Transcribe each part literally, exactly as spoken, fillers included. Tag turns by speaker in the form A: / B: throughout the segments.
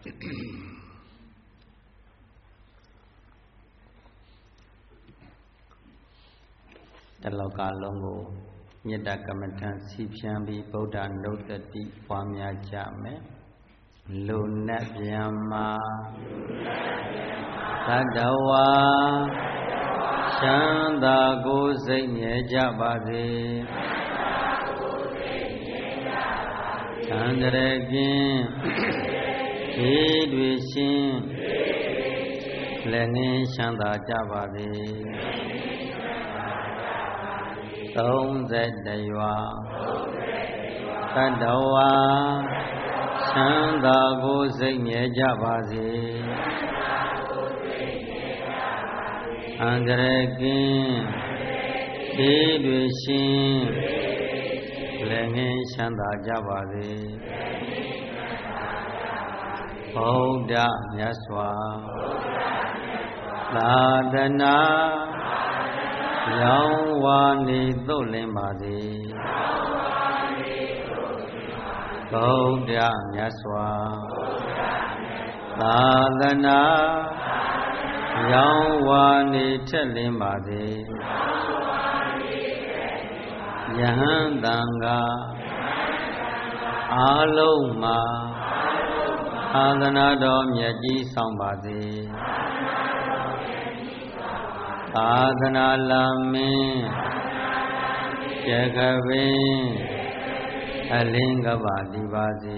A: တလောကလုံးကိုမေတ္တာကမ္မထံစီဖြံပြီးဗုဒ္ဓနုတ္တိပွားများကြမယ်လူနဲ့ပြန်မှာသတ္တဝါချမ်းသာကိုယ်စိတ်မြဲကြပါစေသံဃရကင်းဒီတွေရှင်လည်းငင်းချမ်းသာကြပါစေသုံးဆယ်တရွာသတ္တဝါချမ်းသာကိုယ်စိတ်မြဲကြပါစေအန္တရာယ်ကင်းဒီတွေရှင်လည်းငင်းချမ်းသာကြပါစေဗုဒ္ဓမြတ်စွာသာသနာရောင်းဝါနေသို့လင်းပါစေဗုဒ္ဓမြတ်စွာသာသနာရောင်းဝါနေထက်လင်းပါစေယဟန်တန်ဃာအာလုံးမှာသာသနာတော်မြတ်ကြီးဆောင်ပါစေသာသနာလမင်းကျေကပင်အလင်းကပါဒီပါစေ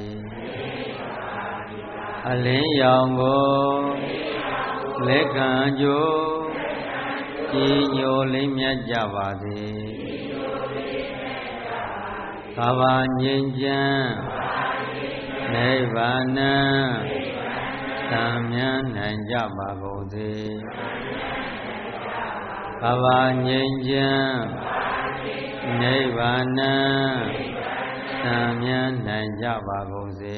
A: အလင်းရောင်ကိုလက်ခံကြိုးကြည်ညိုလေးမြတ်ကြပါစေကဘာငြိမ်းချမ်းနိဗ္ဗာန်သံမြန်းနိုင်ကြပါကုန်စေကဘာငြိမ်းချမ်းနိဗ္ဗာန်သံမြန်းနိုင်ကြပါကုန်စေ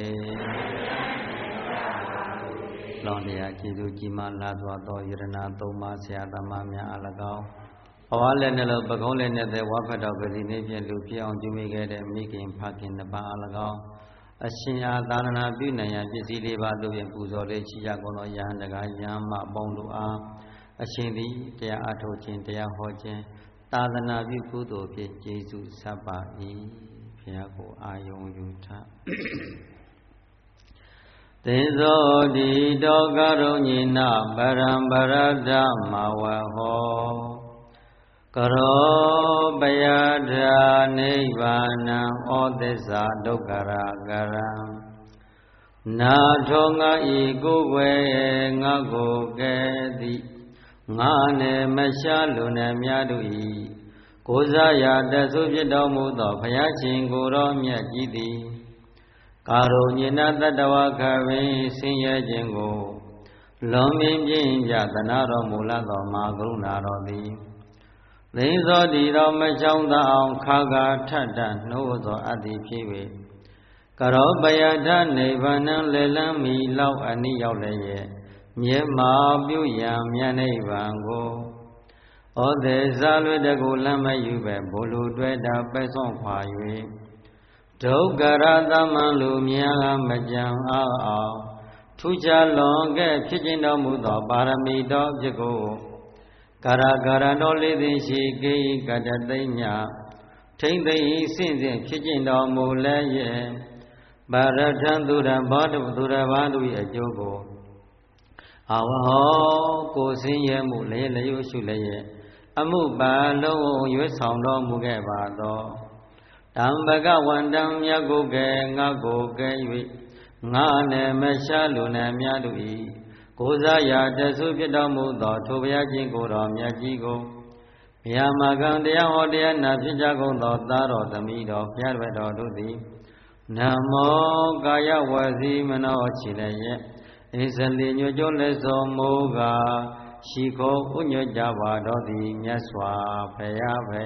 A: လောင်းတရားကျေးဇူးကြီးမားလာစွာသောယရဏသုံးပါးဆရာသမားများအလကောင်းဘဝလည်းနဲ့လို့ပကုံးလည်းနဲ့တဲ့ဝါဖတ်တော်ကစီနေဖြင့်လူပြအောင်ကျူမိခဲ့တဲ့မိခင်ဖခင်နှစ်ပါးအလကောင်းအရှင်အားသာသနာပြုနိုင်ရန်ပစ္စည်းလေးပါးတို့ဖြင့်ပူဇော်လေးရှိကြကုန်သောယဟန်တကားယဟမအပေါင်းတို့အားအရှင်သည်တရားအထုတ်ခြင်းတရားဟောခြင်းသာသနာပြုကုသိုလ်ဖြင့်ကျေးဇူးဆက်ပါ၏ဘုရားကိုအာယုံယူထသေဇောတိတောကရုဏိနပရံပရဒ္ဓမဝဟောကရောပယဒာနိဗ္ဗာနံဩသစ္စာဒုက္ခရာကရံနာထောငါဤကိုယ်ွယ်ငါကိုကဲ့သည်ငါနဲ့မရှားလူနဲ့များတို့ဤကိုးစားရာတဆုဖြစ်တော်မူသောဘုရားရှင်ကိုယ်တော်မြတ်ကြီးသည်ကာရုဏိနတတ္တဝခဝိဆင်းရဲခြင်းကိုလွန်မြင်ပြင်းကြသနာတော်မူလာသောမဟာကရုဏာတော်သည်သိသောတည်သောမချောင်းသောအောင်ခါကာထထနှိုးသောအတ္တိဖြစ်၍ကရောပယထနိဗ္ဗာန်လေလန်းမီလောက်အနိရောက်လည်းရဲ့မြဲမာပြုရန်မြတ်နိဗ္ဗာန်ကိုဩသေဇာလွေတကူလမ်းမယူပဲဘိုလ်လူတွဲတာပဲ့စွန့်ခွာ၍ဒုက္ခရသမံလူများမကြံအားအောင်ထူးခြားလွန်ကဲ့ဖြစ်ခြင်းတော်မူသောပါရမီတော်ဖြစ်ကိုကာရကာရတော်လေးသိရှိကိကတသိညထိမ့်သိစင့်စင့်ဖြစ်ခြင်းတော်မူလည်းရဲ့ပါရထံသူရဘောဓသူရဘာတို့၏အကျိုးကိုအဝဟောကိုဆင်းရဲမှုလည်းလျှို့ရှုလည်းရဲ့အမှုပါလုံးရွေးဆောင်တော်မူခဲ့ပါသောတံဘဂဝန္တံမြတ်ကိုကဲငါကိုကဲ၍ငါနဲ့မရှားလူနဲ့များတို့၏ကိုးစားရာတဆုဖြစ်တော်မူသောထိုဘုရားရှင်ကိုယ်တော်မြတ်ကြီးကိုဘုရားမဂံတရားဟောတရားနာဖြစ်ကြကုန်သောသားတော်သမီးတော်ဘုရားတော်တို့သည်နမောကာယဝစီမနောချီလည်းရဲ့ဣဇလိညွတ်ကျုံးလက်စောမိုးကရှိခိုးဥညွတ်ကြပါတော်သည်မြတ်စွာဘုရားဘု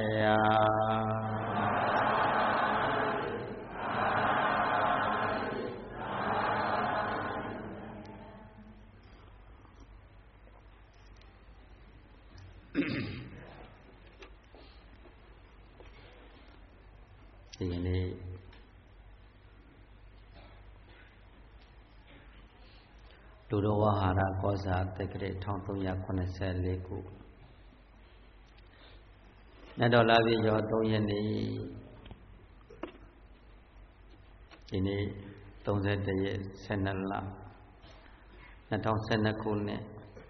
A: ရားဒီနေ့လူတော်ဝဟာရကောဇာတက္ကရာone three seven fourခုနတ်တော်လာပြီကျော်threeရက်နေ့ဒီနေ့thirty-oneရက်twelveလtwenty twelveခုနှစ်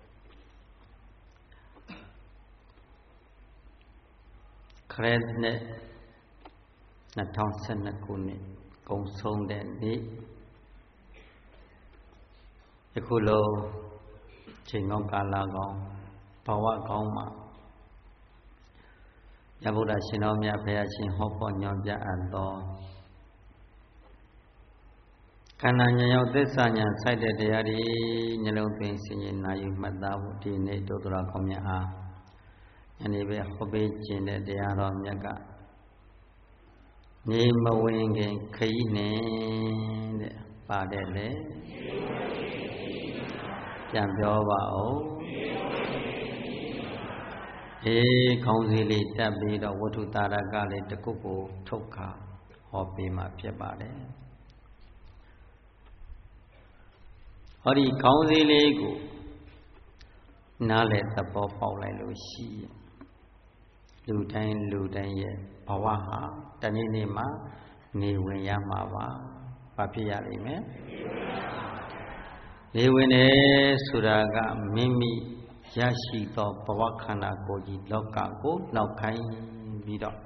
A: ခရစ်နှစ်twenty twelveခုနှစ်ကုံဆုံးတဲ့နေ့ယခုလိုချိန်ကောင်းကာလကောင်းဘဝကောင်းမှာမြတ်ဗုဒ္ဓရှင်တော်မြတ်ဘုရားရှင်ဟောပေါ်ညွှန်ပြအပ်သောခန္ဓာဉာဏ်ရောက်သစ္စာဉာဏ်စိုက်တဲ့တရားတွေညလုံးသွင်းဆင်ခြင်နာယူမှတ်သားဖို့ဒီနေ့တို့တော်ကောင်းမြတ်အားယနေ့ပဲဟောပေးခြင်းတဲ့တရားတော်မြတ်ကနေမဝင်ခင်ခရီးနဲ့တဲ့ပါတယ်လေပြန်ပြောပါဦးအေးခေါင်းစည်းလေးတက်ပြီးတော့ဝတ္ထုတာရကလေးတစ်ခုကိုထုတ်ခါဟောပေးမှဖြစ်ပါတယ်ဟောဒီခေါင်းစည်းလေးကိုနားလည်သဘောပေါက်လိုက်လို့ရှိရင်လူတိုင်းလူတိုင်းရဲ့ဘဝဟာတနေ့နေ့မှာနေဝင်ရမှာပါဘာဖြစ်ရလိမ့်မယ်နေဝင်တယ်ဆိုတာကမိမိရရှိသောဘဝခန္ဓာကိုယ်ကြီးလောကကိုနောက်ခိုင်းပြီးတော့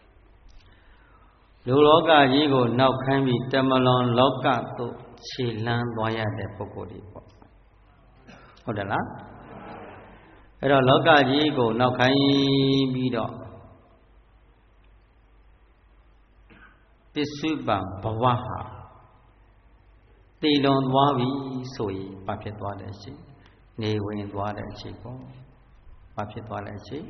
A: လူလောကကြီးကိုနောက်ခိုင်းပြီးတမလွန်လောကသို့ခြေလှမ်းသွားရတဲ့ပုဂ္ဂိုလ်တွေပေါ့ဟုတ်တယ်လားအဲ့တော့လောကကြီးကိုနောက်ခိုင်းပြီးတော့ပစ္စုပန်ဘဝဟာတည်လွန်သွားပြီဆိုရင်ဘာဖြစ်သွားလဲရှိနေဝင်သွားတဲ့အချိန်ပေါ့ဘာဖြစ်သွားလဲရှိ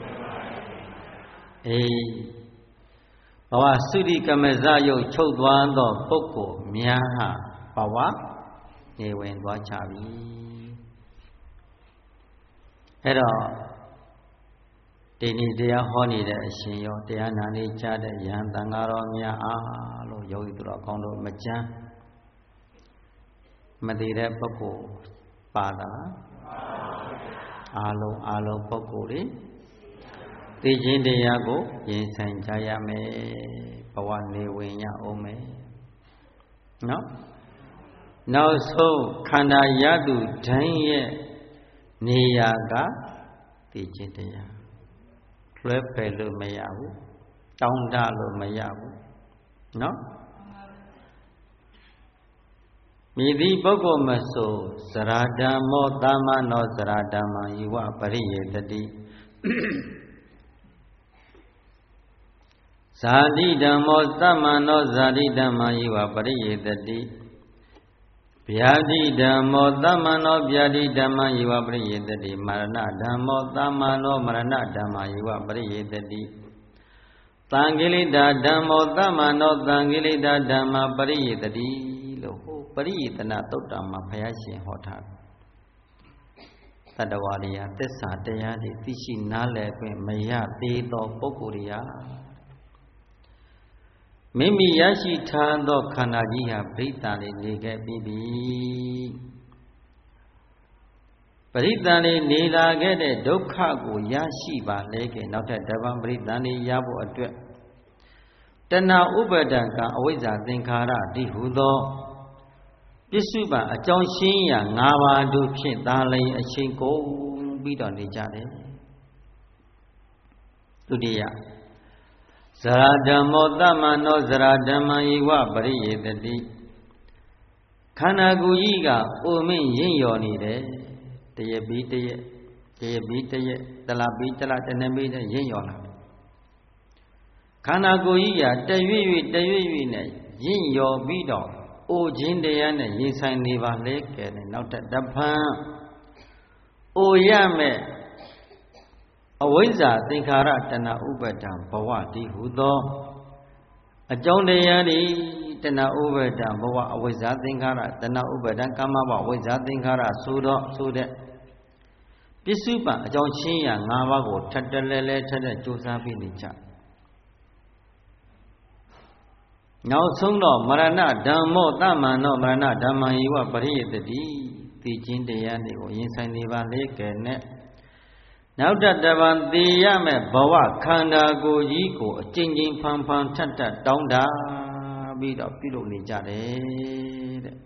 A: အေးဘဝသုတိကမဇယုတ်ချုပ်သွားသောပုဂ္ဂိုလ်များဟာဘဝနေဝင်သွားကြပြီအဲ့တော့ဒီနေ့တရားဟောနေတဲ့အရှင်ရောတရားနာနေကြတဲ့ယဟန်တန်ဃာတော်များအားလို့ယောဂီသူတော်ကောင်းတို့မကြမ်းမတည်တဲ့ပုဂ္ဂိုလ်ပါတာအားလုံးအားလုံးပုဂ္ဂိုလ်တွေသိခြင်းတရားကိုရင်ဆိုင်ကြရမယ်ဘဝနေဝင်ရအောင်မယ်နော်နောက်ဆုံးခန္ဓာရတုဓာတ်ရဲ့နေရာကသိခြင်းတရားလွဲဖယ်လို့မရဘူးတောင်းတလို့မရဘူးနော်မိတိပုဂ္ဂိုလ်မဆိုသရဓမ္မောသမ္မနောသရဓမ္မယိဝပရိယေတတိဇာတိဓမ္မောသမ္မနောဇာတိဓမ္မယိဝပရိယေတတိဗျာတိဓမ္မောသမ္မနောဗျာတိဓမ္မယိဝပရိယေတတိမရဏဓမ္မောသမ္မနောမရဏဓမ္မယိဝပရိယေတတိသံဃိလိတာဓမ္မောသမ္မနောသံဃိလိတာဓမ္မပရိယေတတိလို့ဟိုပရိယေတနာသုတ်တံမှာဘုရားရှင်ဟောထားတယ်တတ္တဝါတွေဟာသစ္စာတရားတွေသိရှိနားလည်ခွင့်မရသေးသောပုဂ္ဂိုလ်တွေဟာမိမိရရှိထားသောခန္ဓာကြီးဟာပရိသန်လေးနေခဲ့ပြီးပြီပရိသန်လေးနေလာခဲ့တဲ့ဒုက္ခကိုရရှိပါလေခဲ့နောက်ထပ်တပံပရိသန်လေးရဖို့အတွက်တဏှာဥပါဒံကအဝိဇ္ဇာသင်္ခါရတိဟုသောပစ္စုပန်အကြောင်းရှင်းရာ၅ပါးတို့ဖြင့်သာလျှင်အချိန်ကုန်ပြီးတော့နေကြတယ်ဒုတိယဇရာဓမ္မောသမ္မနောဇရာဓမ္မယိဝပရိယေတတိခန္ဓာကိုယ်ကြီးကအိုမင်းရင့်လျော်နေတယ်တရပြီးတရတရပြီးတရတလပြီးတလတနှစ်ပြီးတရင့်လျော်လာတယ်ခန္ဓာကိုယ်ကြီးကတရွေ့ရွေ့တရွေ့ရွေ့နဲ့ရင့်လျော်ပြီးတော့အိုခြင်းတရားနဲ့ရင်ဆိုင်နေပါလေကဲနောက်တဖန်အိုရမဲ့အဝိဇ္ဇာသင်္ခါရတဏှာဥပါဒံဘဝတိဟုသောအကြောင်းတရားတွေတဏှာဥပါဒံဘဝအဝိဇ္ဇာသင်္ခါရတဏှာဥပါဒံကာမဘဝဝိဇ္ဇာသင်္ခါရဆိုတော့ဆိုတဲ့ပစ္စုပန်အကြောင်းရှင်းရ၅ပါးကိုထပ်တလဲလဲထပ်တဲ့ကြိုးစားပြီးနေကြနောက်ဆုံးတော့မရဏဓမ္မောသမ္မာနောမရဏဓမ္မယိဝပရိယေတတိသသိခြင်းတရားတွေကိုရင်ဆိုင်နေပါလေကဲနဲ့နောက်တပံသိရမဲ့ဘဝခန္ဓာကိုယ်ကြီးကိုအကျဉ်းချင်းဖန်ဖန်ထပ်ထပ်တောင်းတပြီးတော့ပြုလုပ်နေကြတယ်တဲ့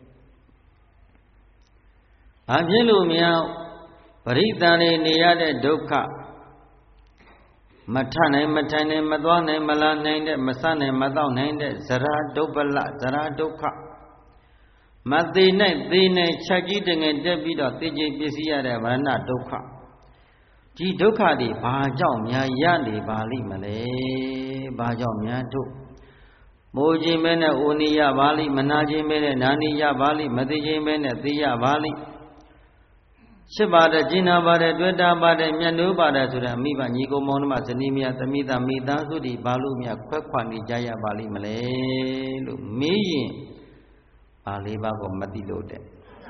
A: ။ဘာဖြစ်လို့များပရိသန်နေနေရတဲ့ဒုက္ခမထနိုင်မထိုင်နိုင်မသွားနိုင်မလာနိုင်တဲ့မဆနိုင်မတော့နိုင်တဲ့ဇရာဒုပ္ပလဇရာဒုက္ခမသေးနိုင်သေးနိုင်ချက်ကြီးတငယ်တက်ပြီးတော့သိချင်းပစ္စည်းရတဲ့မရဏဒုက္ခဒီဒုက္ခတွေဘာကြောင့်များရနေပါလိမ့်မလဲဘာကြောင့်များတို့မိုးခြင်းမဲနဲ့အိုနေရပါလိမနာခြင်းမဲနဲ့နာနေရပါလိမသိခြင်းမဲနဲ့သိရပါလိရှစ်ပါတဲ့ကျင်နာပါတဲ့တွေ့တာပါတဲ့မျက်နှိုးပါတဲ့ဆိုတဲ့အမိဘညီကိုမောင်နှမဇနီးမယားသမီးသားမိသားစုတွေဘာလို့များခွဲခွာနေကြရပါလိမ့်မလဲလို့မေးရင်ပါလေးပါးကိုမသိလို့တဲ့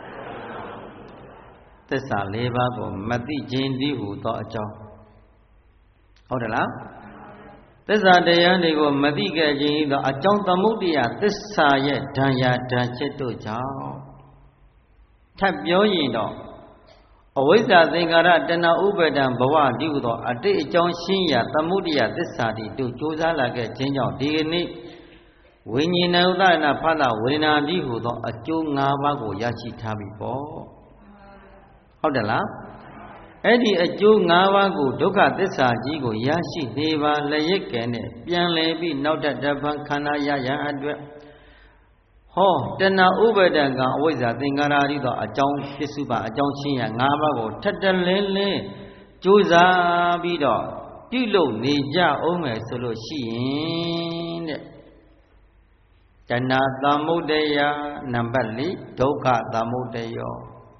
A: သစ္စာလေးပါးကိုမသိခြင်းတည်းဟူသောအကြောင်းဟုတ်တယ်လားသစ္စာတရားတွေကိုမသိခဲ့ခြင်းဤသောအကြောင်းသမုဒ္ဒရာသစ္စာရဲ့ဓာယာဓာချက်တို့ကြောင့်ထပ်ပြောရင်တော့အဝိဇ္ဇာသင်္ခါရတဏှာဥပါဒံဘဝတည်းဟူသောအတိတ်အကြောင်းရှင်းရာသမုဒ္ဒရာသစ္စာတွေတို့ကြိုးစားလာခဲ့ခြင်းကြောင့်ဒီကနေ့ဝိညာဉ်ဥဒနာဖသဝေဒနာတည်းဟူသောအကျိုး၅ပါးကိုရရှိထားပြီပေါ့ဟုတ်တယ်လားအဲ့ဒီအကျိုး၅ပါးကိုဒုက္ခသစ္စာကြီးကိုရရှိနေပါလျက်ကဲနဲ့ပြန်လည်ပြီးနောက်တပံခန္ဓာရရန်အတွက်ဟောတဏှာဥပါဒံကအဝိဇ္ဇာသင်္ခါရဤသောအကြောင်းဖြစ်စုပါအကြောင်းရှင်းရ၅ပါးကိုထပ်တလဲလဲကြိုးစားပြီးတော့ပြုလုပ်နေကြအောင်မယ်ဆိုလို့ရှိရင်တဲ့တဏှာသမုဒ္ဒယနံပါတ်၄ဒုက္ခသမုဒ္ဒယော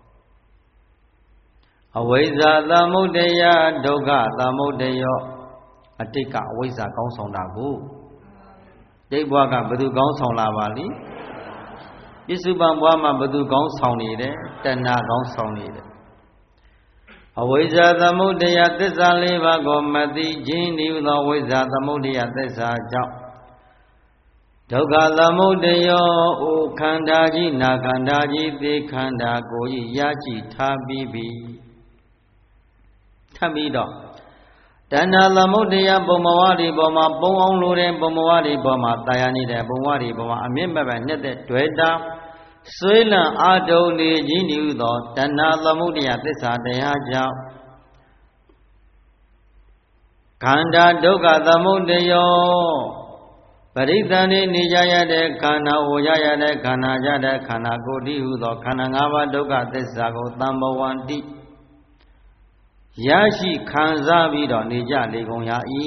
A: အဝိဇ္ဇာသမုဒ္ဒယဒုက္ခသမုဒ္ဒယောအတိတ်ကအဝိဇ္ဇာကောင်းဆောင်တာကိုဒိဋ္ဌဘဝကဘယ်သူကောင်းဆောင်လာပါလိပစ္စုပန်ဘဝမှာဘယ်သူကောင်းဆောင်နေတယ်တဏှာကောင်းဆောင်နေတယ်အဝိဇ္ဇာသမုဒ္ဒယသစ္စာလေးပါးကိုမသိခြင်းဤသောအဝိဇ္ဇာသမုဒ္ဒယသစ္စာကြောင့်ဒုက္ခသမုဒ္ဒယောဩခန္ဓာကြီးနာခန္ဓာကြီးသေခန္ဓာကိုယ်ကြီးရရှိထားပြီးပြီထပ်ပြီးတော့တဏှာသမုဒ္ဒယဘုံဘဝဒီပေါ်မှာပုံအောင်လို့တဲ့ဘုံဘဝဒီပေါ်မှာတာယာနေတဲ့ဘုံဘဝဒီပေါ်မှာအမြင့်မဲ့ပဲနဲ့တဲ့တွေ့တာဆွေးလံအာတုံနေခြင်းဤသောတဏှာသမုဒ္ဒယသစ္စာတရားကြောင့်ခန္ဓာဒုက္ခသမုဒ္ဒယောပရိသန်နေနေကြရတဲ့ခန္ဓာဟောရရတဲ့ခန္ဓာကြတဲ့ခန္ဓာကိုယ်တည်းဟူသောခန္ဓာ၅ပါးဒုက္ခသစ္စာကိုသံဘဝန္တိရရှိခံစားပြီးတော့နေကြလေကုန်ရ၏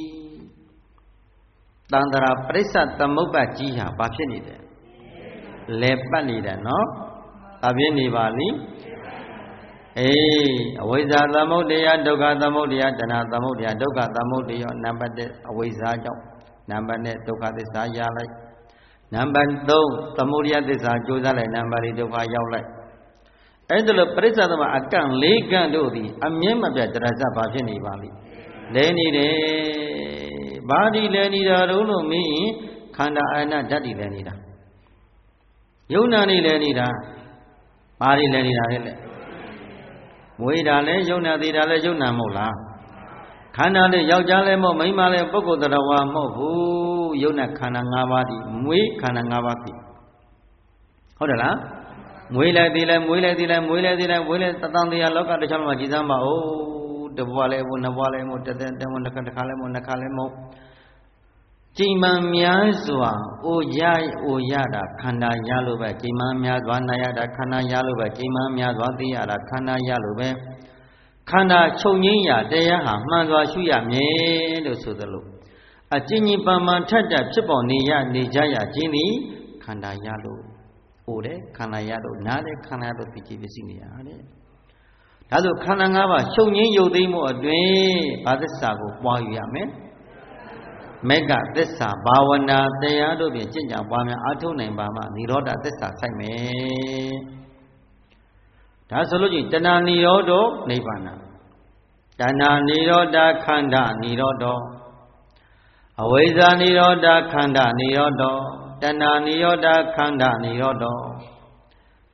A: တန္တရာပရိစ္ဆသမုပ္ပါကြီးဟာဘာဖြစ်နေတယ်လဲပတ်နေတယ်နော်ဘာဖြစ်နေပါလိအေးအဝိဇ္ဇာသမုဒ္ဒယဒုက္ခသမုဒ္ဒယတဏှာသမုဒ္ဒယဒုက္ခသမုဒ္ဒယနံပါတ်၁အဝိဇ္ဇာကြောင့်နံပါတ်၂ဒုက္ခသစ္စာရလိုက်နံပါတ်၃သမုဒယသစ္စာကြိုးစားလိုက်နံပါတ်၄ဒုက္ခရောက်လိုက်အဲ့ဒါလိုပရိစ္ဆသမအကန့်၄ကန့်တို့သည်အမြင့်မပြတ်တရဇဘာဖြစ်နေပါလိလဲနေတယ်ဘာဒီလဲနေတာတို့လို့မင်းရင်ခန္ဓာအာရဏဓာတ်ဒီလဲနေတာယုံနာနေလဲနေတာဘာဒီလဲနေတာလဲလေမွေးတာလဲယုံနာသေးတာလဲယုံနာမဟုတ်လားခန္ဓာလေးယောက်ျားလည်းမဟုတ်မိန်းမလည်းပုဂ္ဂိုလ်တရားဝါမဟုတ်ဘူးယုံနာခန္ဓာ၅ပါးဒီမွေးခန္ဓာ၅ပါးပြီဟုတ်တယ်လားမွေးလိုက်သေးလဲမွေးလိုက်သေးလဲမွေးလိုက်သေးလဲမွေးလိုက်တသံတရားလောကတစ်ချောင်းမှာကြည်စမ်းပါဦးတဘွားလည်းမဟုတ်နှစ်ဘွားလည်းမဟုတ်တစ်သက်တည်းမဟုတ်တစ်ခါလည်းမဟုတ်နှစ်ခါလည်းမဟုတ်ကြိမ်မှန်များစွာအိုရအိုရတာခန္ဓာရလို့ပဲကြိမ်မှန်များစွာနာရတာခန္ဓာရလို့ပဲကြိမ်မှန်များစွာသိရတာခန္ဓာရလို့ပဲခန္ဓာချုပ်ငင်းရာတရားဟာမှန်စွာရှုရမယ်လို့ဆိုသလိုအကျဉ်းကြီးပန်ပန်ထက်ထက်ဖြစ်ပေါ်နေရနေကြရခြင်းသည်ခန္ဓာရလို့အိုတယ်ခန္ဓာရလို့နားတယ်ခန္ဓာရလို့သိကြည်ပစ္စည်းနေရတယ်ဒါဆိုခန္ဓာ၅ပါးချုပ်ငင်းရုပ်သိမ်းမှုအတွင်းဘာသစ္စာကိုပွားယူရမယ်မေဃသစ္စာဘာဝနာတရားတို့ဖြင့်ကျင့်ကြံပွားများအားထုတ်နိုင်ပါမှនិရောဓသစ္စာဆိုင်မယ်ဒါဆိုလို့ချင်းတဏှာនិရောဓနိဗ္ဗာန်တဏှာនិရောဓခန္ဓာនិရောဓအဝိဇ္ဇာនិရောဓခန္ဓာនិရောဓတဏှာនិရောဓခန္ဓာនិရောဓ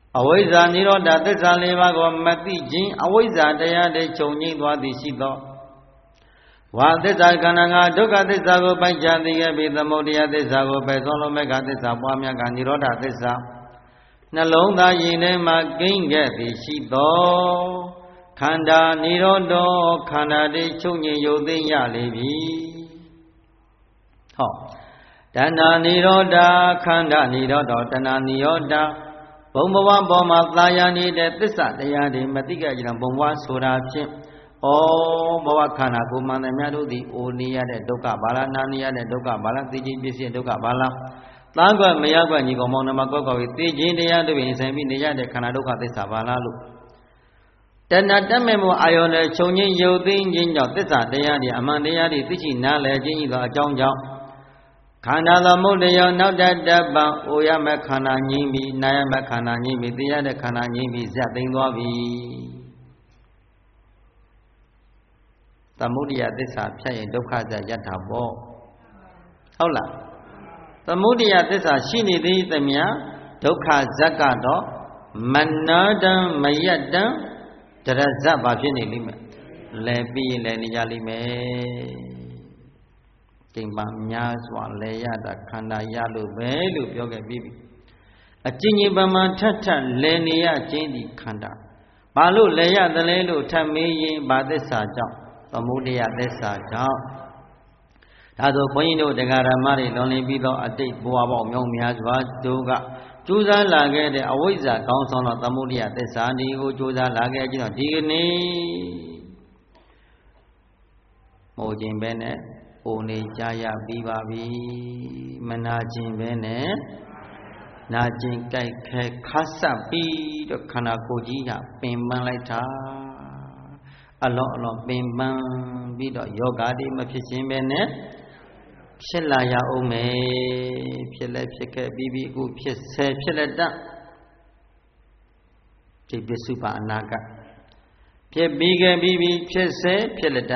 A: အဝိဇ္ဇာနိရောဓသစ္စာလေးပါးကိုမသိခြင်းအဝိဇ္ဇာတရားတွေချုပ်ငြိမ်းသွားသည်ရှိသောဝါသစ္စာခန္ဓာငါဒုက္ခသစ္စာကိုပိုက်ချသိခဲ့ပြီးသမုဒယသစ္စာကိုပယ်ဆုံးလို့မေဃသစ္စာပွားများကနိရောဓသစ္စာနှလုံးသားရင်ထဲမှာကိန်းခဲ့သည်ရှိသောခန္ဓာနိရောဓခန္ဓာတွေချုပ်ငြိမ်းရုပ်သိမ်းရလေပြီဟောတဏှာနိရောဓခန္ဓာနိရောဓတဏှာနိရောဓဘုံဘဝပေါ်မှာသာယာနေတဲ့သစ္စာတရားတွေမသိကြကြဘုံဘဝဆိုတာဖြင့်ဩဘဝခန္ဓာကိုမှန်တယ်များတို့သည်အိုနေရတဲ့ဒုက္ခဘာလားနာနေရတဲ့ဒုက္ခဘာလားသိချင်းပစ္စည်းဒုက္ခဘာလားသားကွက်မရကွက်ညီကောင်မောင်နှမကွက်ကွက်ပြီးသိချင်းတရားတို့ပြင်ဆိုင်ပြီးနေရတဲ့ခန္ဓာဒုက္ခသစ္စာဘာလားလို့တဏှာတက်မဲ့မှုအာယုန်နဲ့ခြုံငင်းရုပ်သိမ်းခြင်းကြောင့်သစ္စာတရားတွေအမှန်တရားတွေသိရှိနားလည်ခြင်းဤသောအကြောင်းကြောင့်ခန္ဓာသမုဒယနောက်တတပံအိုရမဲ့ခန္ဓာငြိမ့်ပြီးနာရမဲ့ခန္ဓာငြိမ့်ပြီးသိရတဲ့ခန္ဓာငြိမ့်ပြီးဇက်သိမ်းသွားပြီသမုဒယသစ္စာဖြတ်ရင်ဒုက္ခဇက်ရတ္တာပေါ့ဟုတ်လားသမုဒယသစ္စာရှိနေသေးသမျှဒုက္ခဇက်ကတော့မနာတံမယတ္တံတရဇက်ဘာဖြစ်နေလိမ့်မယ်လဲပြီးလဲနေကြလိမ့်မယ်ကျင့်ပါများစွာလဲရတာခန္ဓာရလို့ပဲလို့ပြောခဲ့ပြီးပြီအကျဉ်းချင်းပမာထထလဲနေရခြင်းဒီခန္ဓာဘာလို့လဲရသလဲလို့ထပ်မေးရင်ဘာသစ္စာကြောင့်သမုဒယသစ္စာကြောင့်ဒါဆိုဘုန်းကြီးတို့တရားဓမ္မတွေလွန်လင်းပြီးတော့အတိတ်ဘဝပေါင်းမြောက်များစွာတို့ကကြိုးစားလာခဲ့တဲ့အဝိဇ္ဇာကောင်းဆောင်သောသမုဒယသစ္စာဒီကိုကြိုးစားလာခဲ့ကြတော့ဒီကနေ့မို့ခြင်းပဲနဲ့အိုနေကြရပြီးပါပြီမနာခြင်းပဲနဲ့နာခြင်းကြိုက်ခဲခါဆက်ပြီးတော့ခန္ဓာကိုယ်ကြီးကပင်ပန်းလိုက်တာအလောအလောပင်ပန်းပြီးတော့ယောဂတွေမဖြစ်ခြင်းပဲနဲ့ဖြစ်လာရအောင်မယ်ဖြစ်လဲဖြစ်ခဲ့ပြီးပြီးအခုဖြစ်ဆဲဖြစ်လက်တဒီပစ္စုပန်အနာကဖြစ်ပြီးခဲ့ပြီးပြီးဖြစ်ဆဲဖြစ်လက်တ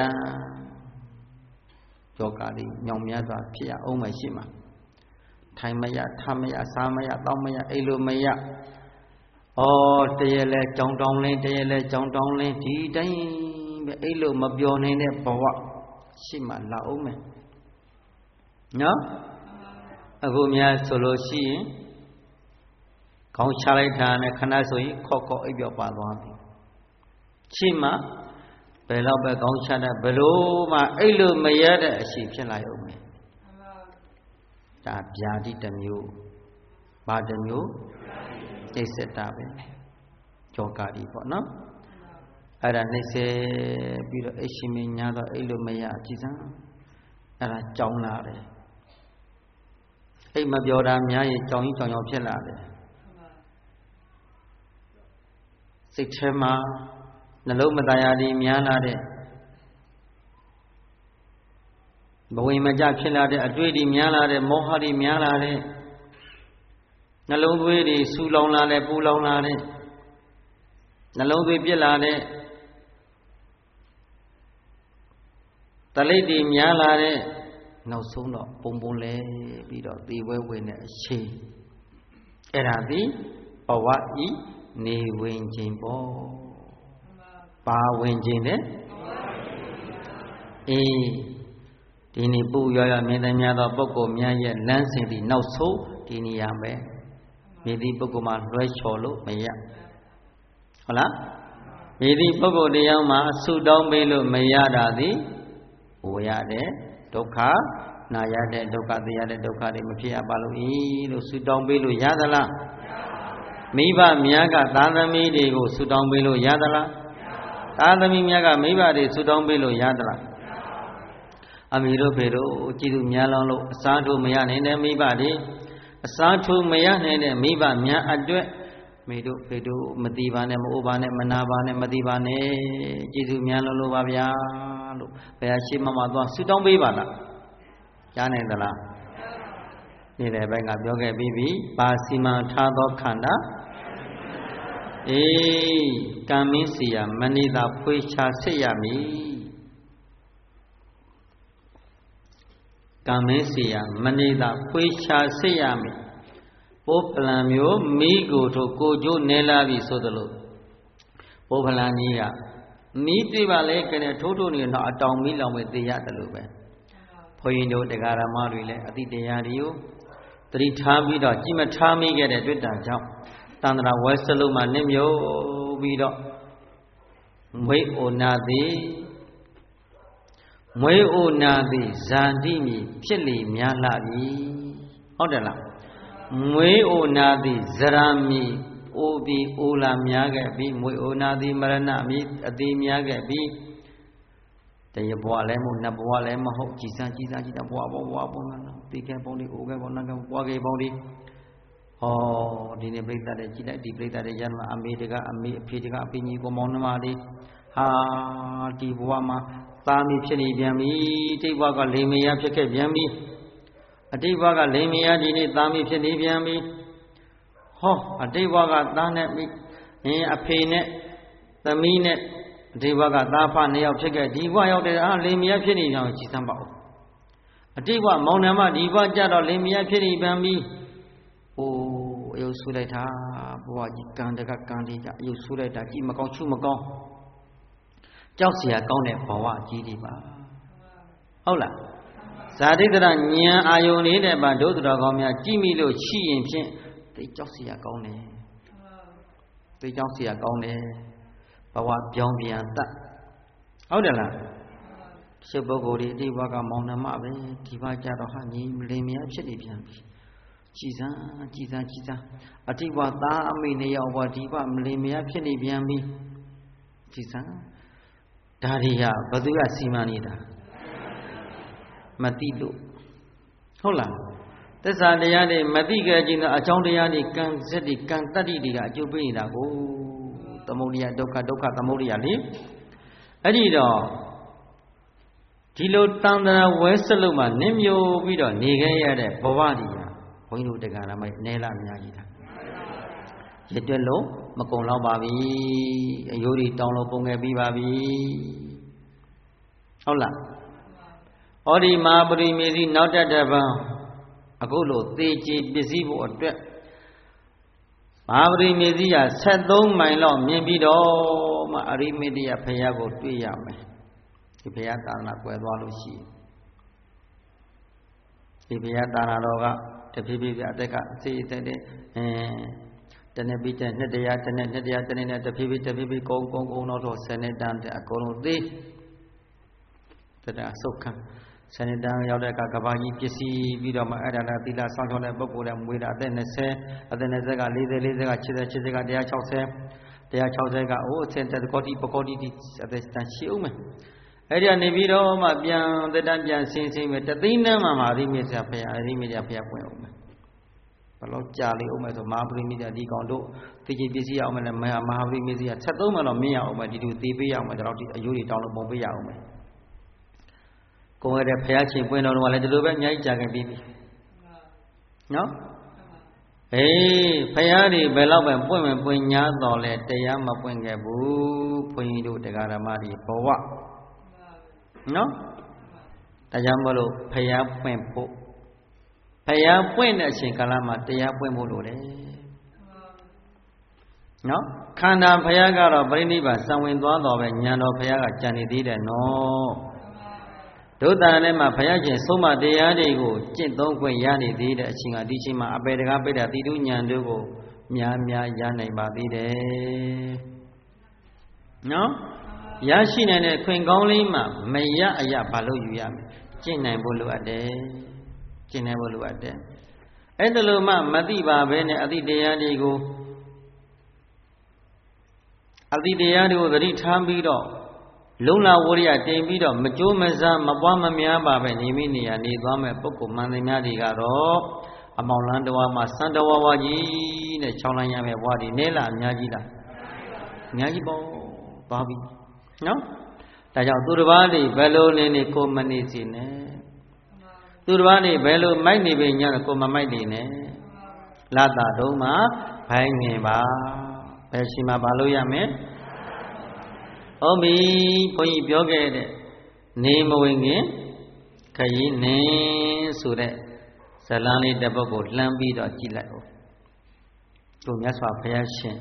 A: ယောဂတွေညောင်များစွာဖြစ်ရအောင်မရှိမှာထိုင်မရထမရစားမရတောင်းမရအိလိုမရဩတရလဲကြောင်တောင်းလင်းတရလဲကြောင်တောင်းလင်းဒီတိုင်းပဲအိလိုမပြောနိုင်တဲ့ဘဝရှိမှလာအောင်မယ်နော်အခုများဆိုလို့ရှိရင်ခေါင်းချလိုက်တာနဲ့ခဏဆိုရင်ခော့ခော့အိပ်ပြောပါသွားပြီရှိမှဘယ်တော့ပဲခေါင်းချတတ်ဘလို့မှအိတ်လို့မရတဲ့အရှိဖြစ်လာရုံပဲဒါဗျာတိတစ်မျိုးဘာတစ်မျိုးနှိစ္စတာပဲကြောကာဒီပေါ့နော်အဲ့ဒါနှိစ္စပြီးတော့အိတ်ရှိမင်းညာတော့အိတ်လို့မရကြည်စမ်းအဲ့ဒါကြောင်းလာတယ်အိတ်မပြောတာများရင်ကြောင်ကြီးကြောင်ကြောင်ဖြစ်လာတယ်စိတ်ထဲမှာနှလုံးမတရားဒီများလာတဲ့ဘဝမကြဖြစ်လာတဲ့အတွေ့အကြုံများလာတဲ့မောဟတွေများလာတဲ့နှလုံးသွေးတွေဆူလောင်လာတဲ့ပူလောင်လာတဲ့နှလုံးသွေးပြစ်လာတဲ့တလိပ်တွေများလာတဲ့နောက်ဆုံးတော့ပုံပုံလဲပြီးတော့သေဝဲဝင်တဲ့အရှိအဲ့ဒါဒီဘဝဤနေဝင်ခြင်းပေါ့ပါဝင်ခြင်းနဲ့အေးဒီနေ့ပူရရမြင်တဲ့များသောပုဂ္ဂိုလ်များရဲ့လမ်းစဉ်ဒီနောက်ဆုံးဒီနေရာပဲမြည်သည့်ပုဂ္ဂိုလ်မှာလွှဲချော်လို့မရဟုတ်လားမြည်သည့်ပုဂ္ဂိုလ်တရားမှာအဆုတောင်းပေးလို့မရတာသည်ဝရတဲ့ဒုက္ခနာရတဲ့ဒုက္ခသိရတဲ့ဒုက္ခတွေမဖြစ်ရပါလို့ဤလို့ဆုတောင်းပေးလို့ရသလားမိဘများကသာသမီတွေကိုဆုတောင်းပေးလို့ရသလားသာသမီများကမိဘတွေဆုတောင်းပေးလို့ရသလားအမေတို့ဖေတို့ကြည်သူများလောင်းလို့အစားထိုးမရနိုင်တဲ့မိဘတွေအစားထိုးမရနိုင်တဲ့မိဘများအတွက်မေတို့ဖေတို့မတိပါနဲ့မအိုပါနဲ့မနာပါနဲ့မတိပါနဲ့ကြည်သူများလောင်းလို့ပါဗျာလို့ဘယ်ဟာရှိမှမသွားဆုတောင်းပေးပါလားကြားနိုင်သလားနေ့လယ်ပိုင်းကပြောခဲ့ပြီးပြီပါစီမံထားသောခန္ဓာအေးကံမင်းစီယာမဏိတာဖွေချစစ်ရမည်ကံမင်းစီယာမဏိတာဖွေချစစ်ရမည်ပိုးဖလံမျိုးမိကိုတို့ကိုကျိုးနေလာပြီဆိုသလိုပိုးဖလံကြီးကမိသိပါလေကဲထိုးထိုးနေတော့အတောင်မိလောင်ပဲသိရတယ်လို့ပဲဘုန်းကြီးတို့တရားဓမ္မတွေလည်းအတိတရားတွေကိုတတိထားပြီးတော့ကြည်မထားမိခဲ့တဲ့တွေ့တာကြောင့်တန္တရာဝဲစလုံးမှာနစ်မြုပ်ပြီးတော့မွေအိုနာသည်မွေအိုနာသည်ဇာတိမီဖြစ်လေများလာပြီဟုတ်တယ်လားမွေအိုနာသည်ဇရာမီအိုပြီးအိုလာများခဲ့ပြီမွေအိုနာသည်မရဏမီအသေးများခဲ့ပြီတရဘွားလည်းမဟုတ်နှစ်ဘွားလည်းမဟုတ်ကြည်စမ်းကြည်စမ်းကြည်တာဘွားဘွားဘွားဘွားနော်တေခဲပေါင်းဒီအိုခဲပေါင်းနတ်ကဘွားခဲပေါင်းဒီဟောဒီနေ့ပြိဿတဲ့ကြည်လိုက်ဒီပြိဿတဲ့ရမအမေတကအမေအဖေတကအဖေကြီးကိုမောင်နှမလေးဟာဒီဘွားမှာသားမီဖြစ်နေပြန်ပြီတိတ်ဘွားကလိမ်မယားဖြစ်ခဲ့ပြန်ပြီအတိတ်ဘွားကလိမ်မယားဒီနေ့သားမီဖြစ်နေပြန်ပြီဟောအတိတ်ဘွားကသားနဲ့မိအင်းအဖေနဲ့သမီးနဲ့အတိတ်ဘွားကသားဖနှစ်ယောက်ဖြစ်ခဲ့ဒီဘွားရောက်တဲ့အာလိမ်မယားဖြစ်နေကြအောင်ကြည်စမ်းပါဦးအတိတ်ဘွားမောင်နှမဒီဘွားကြတော့လိမ်မယားဖြစ်နေပြန်ပြီဟိုအယုတ်ဆူလိုက်တာဘွားကြီးကံတကကံလေးကအယုတ်ဆူလိုက်တာကြည်မကောင်းချူမကောင်းကြောက်เสียကောင်းတဲ့ဘဝကြီးတွေပါဟုတ်လားဇာတိတရဉာဏ်အာယုန်လေးတဲ့ပါဒုသတော်ကောင်းများကြည်မိလို့ရှိရင်ဖြင့်သိကြောက်เสียကောင်းတယ်သိကြောက်เสียကောင်းတယ်ဘဝပြောင်းပြန်တတ်ဟုတ်တယ်လားရှုပ်ပုဂ္ဂိုလ်တွေအတိဘကမောင်နှမပဲဒီဘကြတော့ဟာညီလင်မယားဖြစ်နေပြန်ပြီကြည်စမ်းကြည်စမ်းကြည်စမ်းအတိဘသားအမိနှစ်ယောက်ဘဒီဘမလင်မယားဖြစ်နေပြန်ပြီကြည်စမ်းဒါတွေဟာဘသူကစီမံနေတာမသိလို့ဟုတ်လားသစ္စာတရားတွေမသိကြခြင်းတော့အကြောင်းတရားတွေကံစက်တွေကံတတ္တိတွေကအကျိုးပေးနေတာကိုသမုဒိယဒုက္ခဒုက္ခသမုဒိယလေအဲ့ဒီတော့ဒီလိုတန်တရာဝဲစလုံးမှာနင်းမျိုးပြီးတော့နေခဲ့ရတဲ့ဘဝတွေဟာဘုန်းကြီးတို့တရားဓမ္မနဲလာအများကြီးတာရတဲ့လုံးမကုံတော့ပါပြီအယိုးတွေတောင်းလို့ပုံငယ်ပြီးပါပြီဟုတ်လားဩဒီမဟာပရိမေစီနောက်တတပံအခုလိုသေချေပစ္စည်းဖို့အတွက်မဟာပရိမေစီကဆက်သုံးမိုင်လောက်မြင်ပြီးတော့မှအရိမေတ္တယဘုရားကိုတွေ့ရမယ်ဒီဘုရားသာသနာကွယ်သွားလို့ရှိဒီဘုရားသာသနာတော်ကတဖြည်းဖြည်းအသက်ကစေးတဲ့အဲတနေ့ပြီးတဲ့နှစ်တရားတနေ့နှစ်တရားတနေ့နဲ့တဖြည်းဖြည်းတဖြည်းဖြည်းကုန်းကုန်းကုန်းတော့ဆယ်နှစ်တန်းတဲ့အကုန်လုံးသိတဲ့ဆုတ်ခံဆယ်နှစ်တန်းရောက်တဲ့အခါကဘာကြီးပစ္စည်းပြီးတော့မှအဲ့ဒါလည်းသီလဆောင်ဆောင်တဲ့ပုဂ္ဂိုလ်လည်းမွေးတာအသက်၂၀အသက်၂၀က၄၀ ၄၀က၈၀ ၈၀က၁၆၀ ၁၆၀ကအိုးအစဉ်တကောတိပကောတိတိအသက်တန်ရှိအောင်မယ်အဲ့ဒီကနေပြီးတော့မှပြန်သက်တမ်းပြန်ဆင်းဆင်းပဲတသိန်းတန်းမှမှာအရိမေဆရာဖရာအရိမေဆရာဖရာပွင့်အောင်မယ်ဘယ်လောက်ကြာလိမ့်အောင်မယ်ဆိုမဟာပရိမေဆရာဒီကောင်တို့သိချင်ပစ္စည်းအောင်မယ်မဟာမဟာပရိမေဆရာဆက်သုံးမှတော့မင်းရအောင်မယ်ဒီလိုသေးပေးရအောင်မယ်ဒါတော့ဒီအယိုးတွေတောင်းလို့ပုံပေးရအောင်မယ်ကိုယ်ရတဲ့ဖရာချင်းပွင့်တော်တော့လည်းဒီလိုပဲအများကြီးကြာခဲ့ပြီးပြီနော်အေးဖရာတွေဘယ်တော့ပဲပွင့်မပွင့်ညာတော်လဲတရားမပွင့်ခဲ့ဘူးဘုန်းကြီးတို့တရားဓမ္မတွေဘဝနော်ဒါကြောင့်မလို့ဖရာပွင့်ဖို့ဖရာပွင့်တဲ့အချိန်ကာလမှာတရားပွင့်ဖို့လိုတယ်နော်ခန္ဓာဖရာကတော့ပြိဋိဘံစံဝင်သွားတော့ပဲဉာဏ်တော်ဖရာကကြံနေသေးတယ်နော်ဒုတာနဲ့မှာဖရာရှင်ဆုံးမတရားတွေကိုကျင့်သုံးခွင့်ရနေသေးတဲ့အချိန်ကဒီချိန်မှာအပေတကားပိတ်တာတိတုဉာဏ်တို့ကိုများများရနိုင်ပါသေးတယ်နော်ရရှိနိုင်တဲ့ခွင့်ကောင်းလေးမှာမရအရာဘာလို့ယူရမလဲကျင့်နိုင်ဖို့လိုအပ်တယ်ကျင့်နိုင်ဖို့လိုအပ်တယ်အဲ့ဒါလိုမှမသိပါဘဲနဲ့အတိတရားတွေကိုအတိတရားတွေကိုသတိထားပြီးတော့လုံလဝရိယတင်ပြီးတော့မကြိုးမစားမပွားမများပါပဲနေမိနေရနေသွားမဲ့ပုဂ္ဂိုလ်မှန်သမျှတွေကတော့အမောင်လန်းတော်မှာစံတော်ဝါကြီးနဲ့ချောင်းလန်းရမယ်ဘွားဒီနေလားအများကြီးလားအများကြီးပေါ့သွားပြီနော်ဒါကြောင့်သူတစ်ပါးတွေဘယ်လိုနေနေကိုမနေစီနဲ့သူတစ်ပါးတွေဘယ်လိုမိုက်နေပြီညကိုမမိုက်နေနဲ့လာတာတုံးမှာဘိုင်းငင်ပါဘယ်ရှိမှဘာလို့ရမယ်ဟုတ်ပြီဘုန်းကြီးပြောခဲ့တဲ့နေမဝင်ခင်ခရီးနေဆိုတဲ့ဇလန်းလေးတစ်ပုဒ်ကိုလှမ်းပြီးတော့ကြည့်လိုက်ဦးကိုမြတ်စွာဘုရားရှင်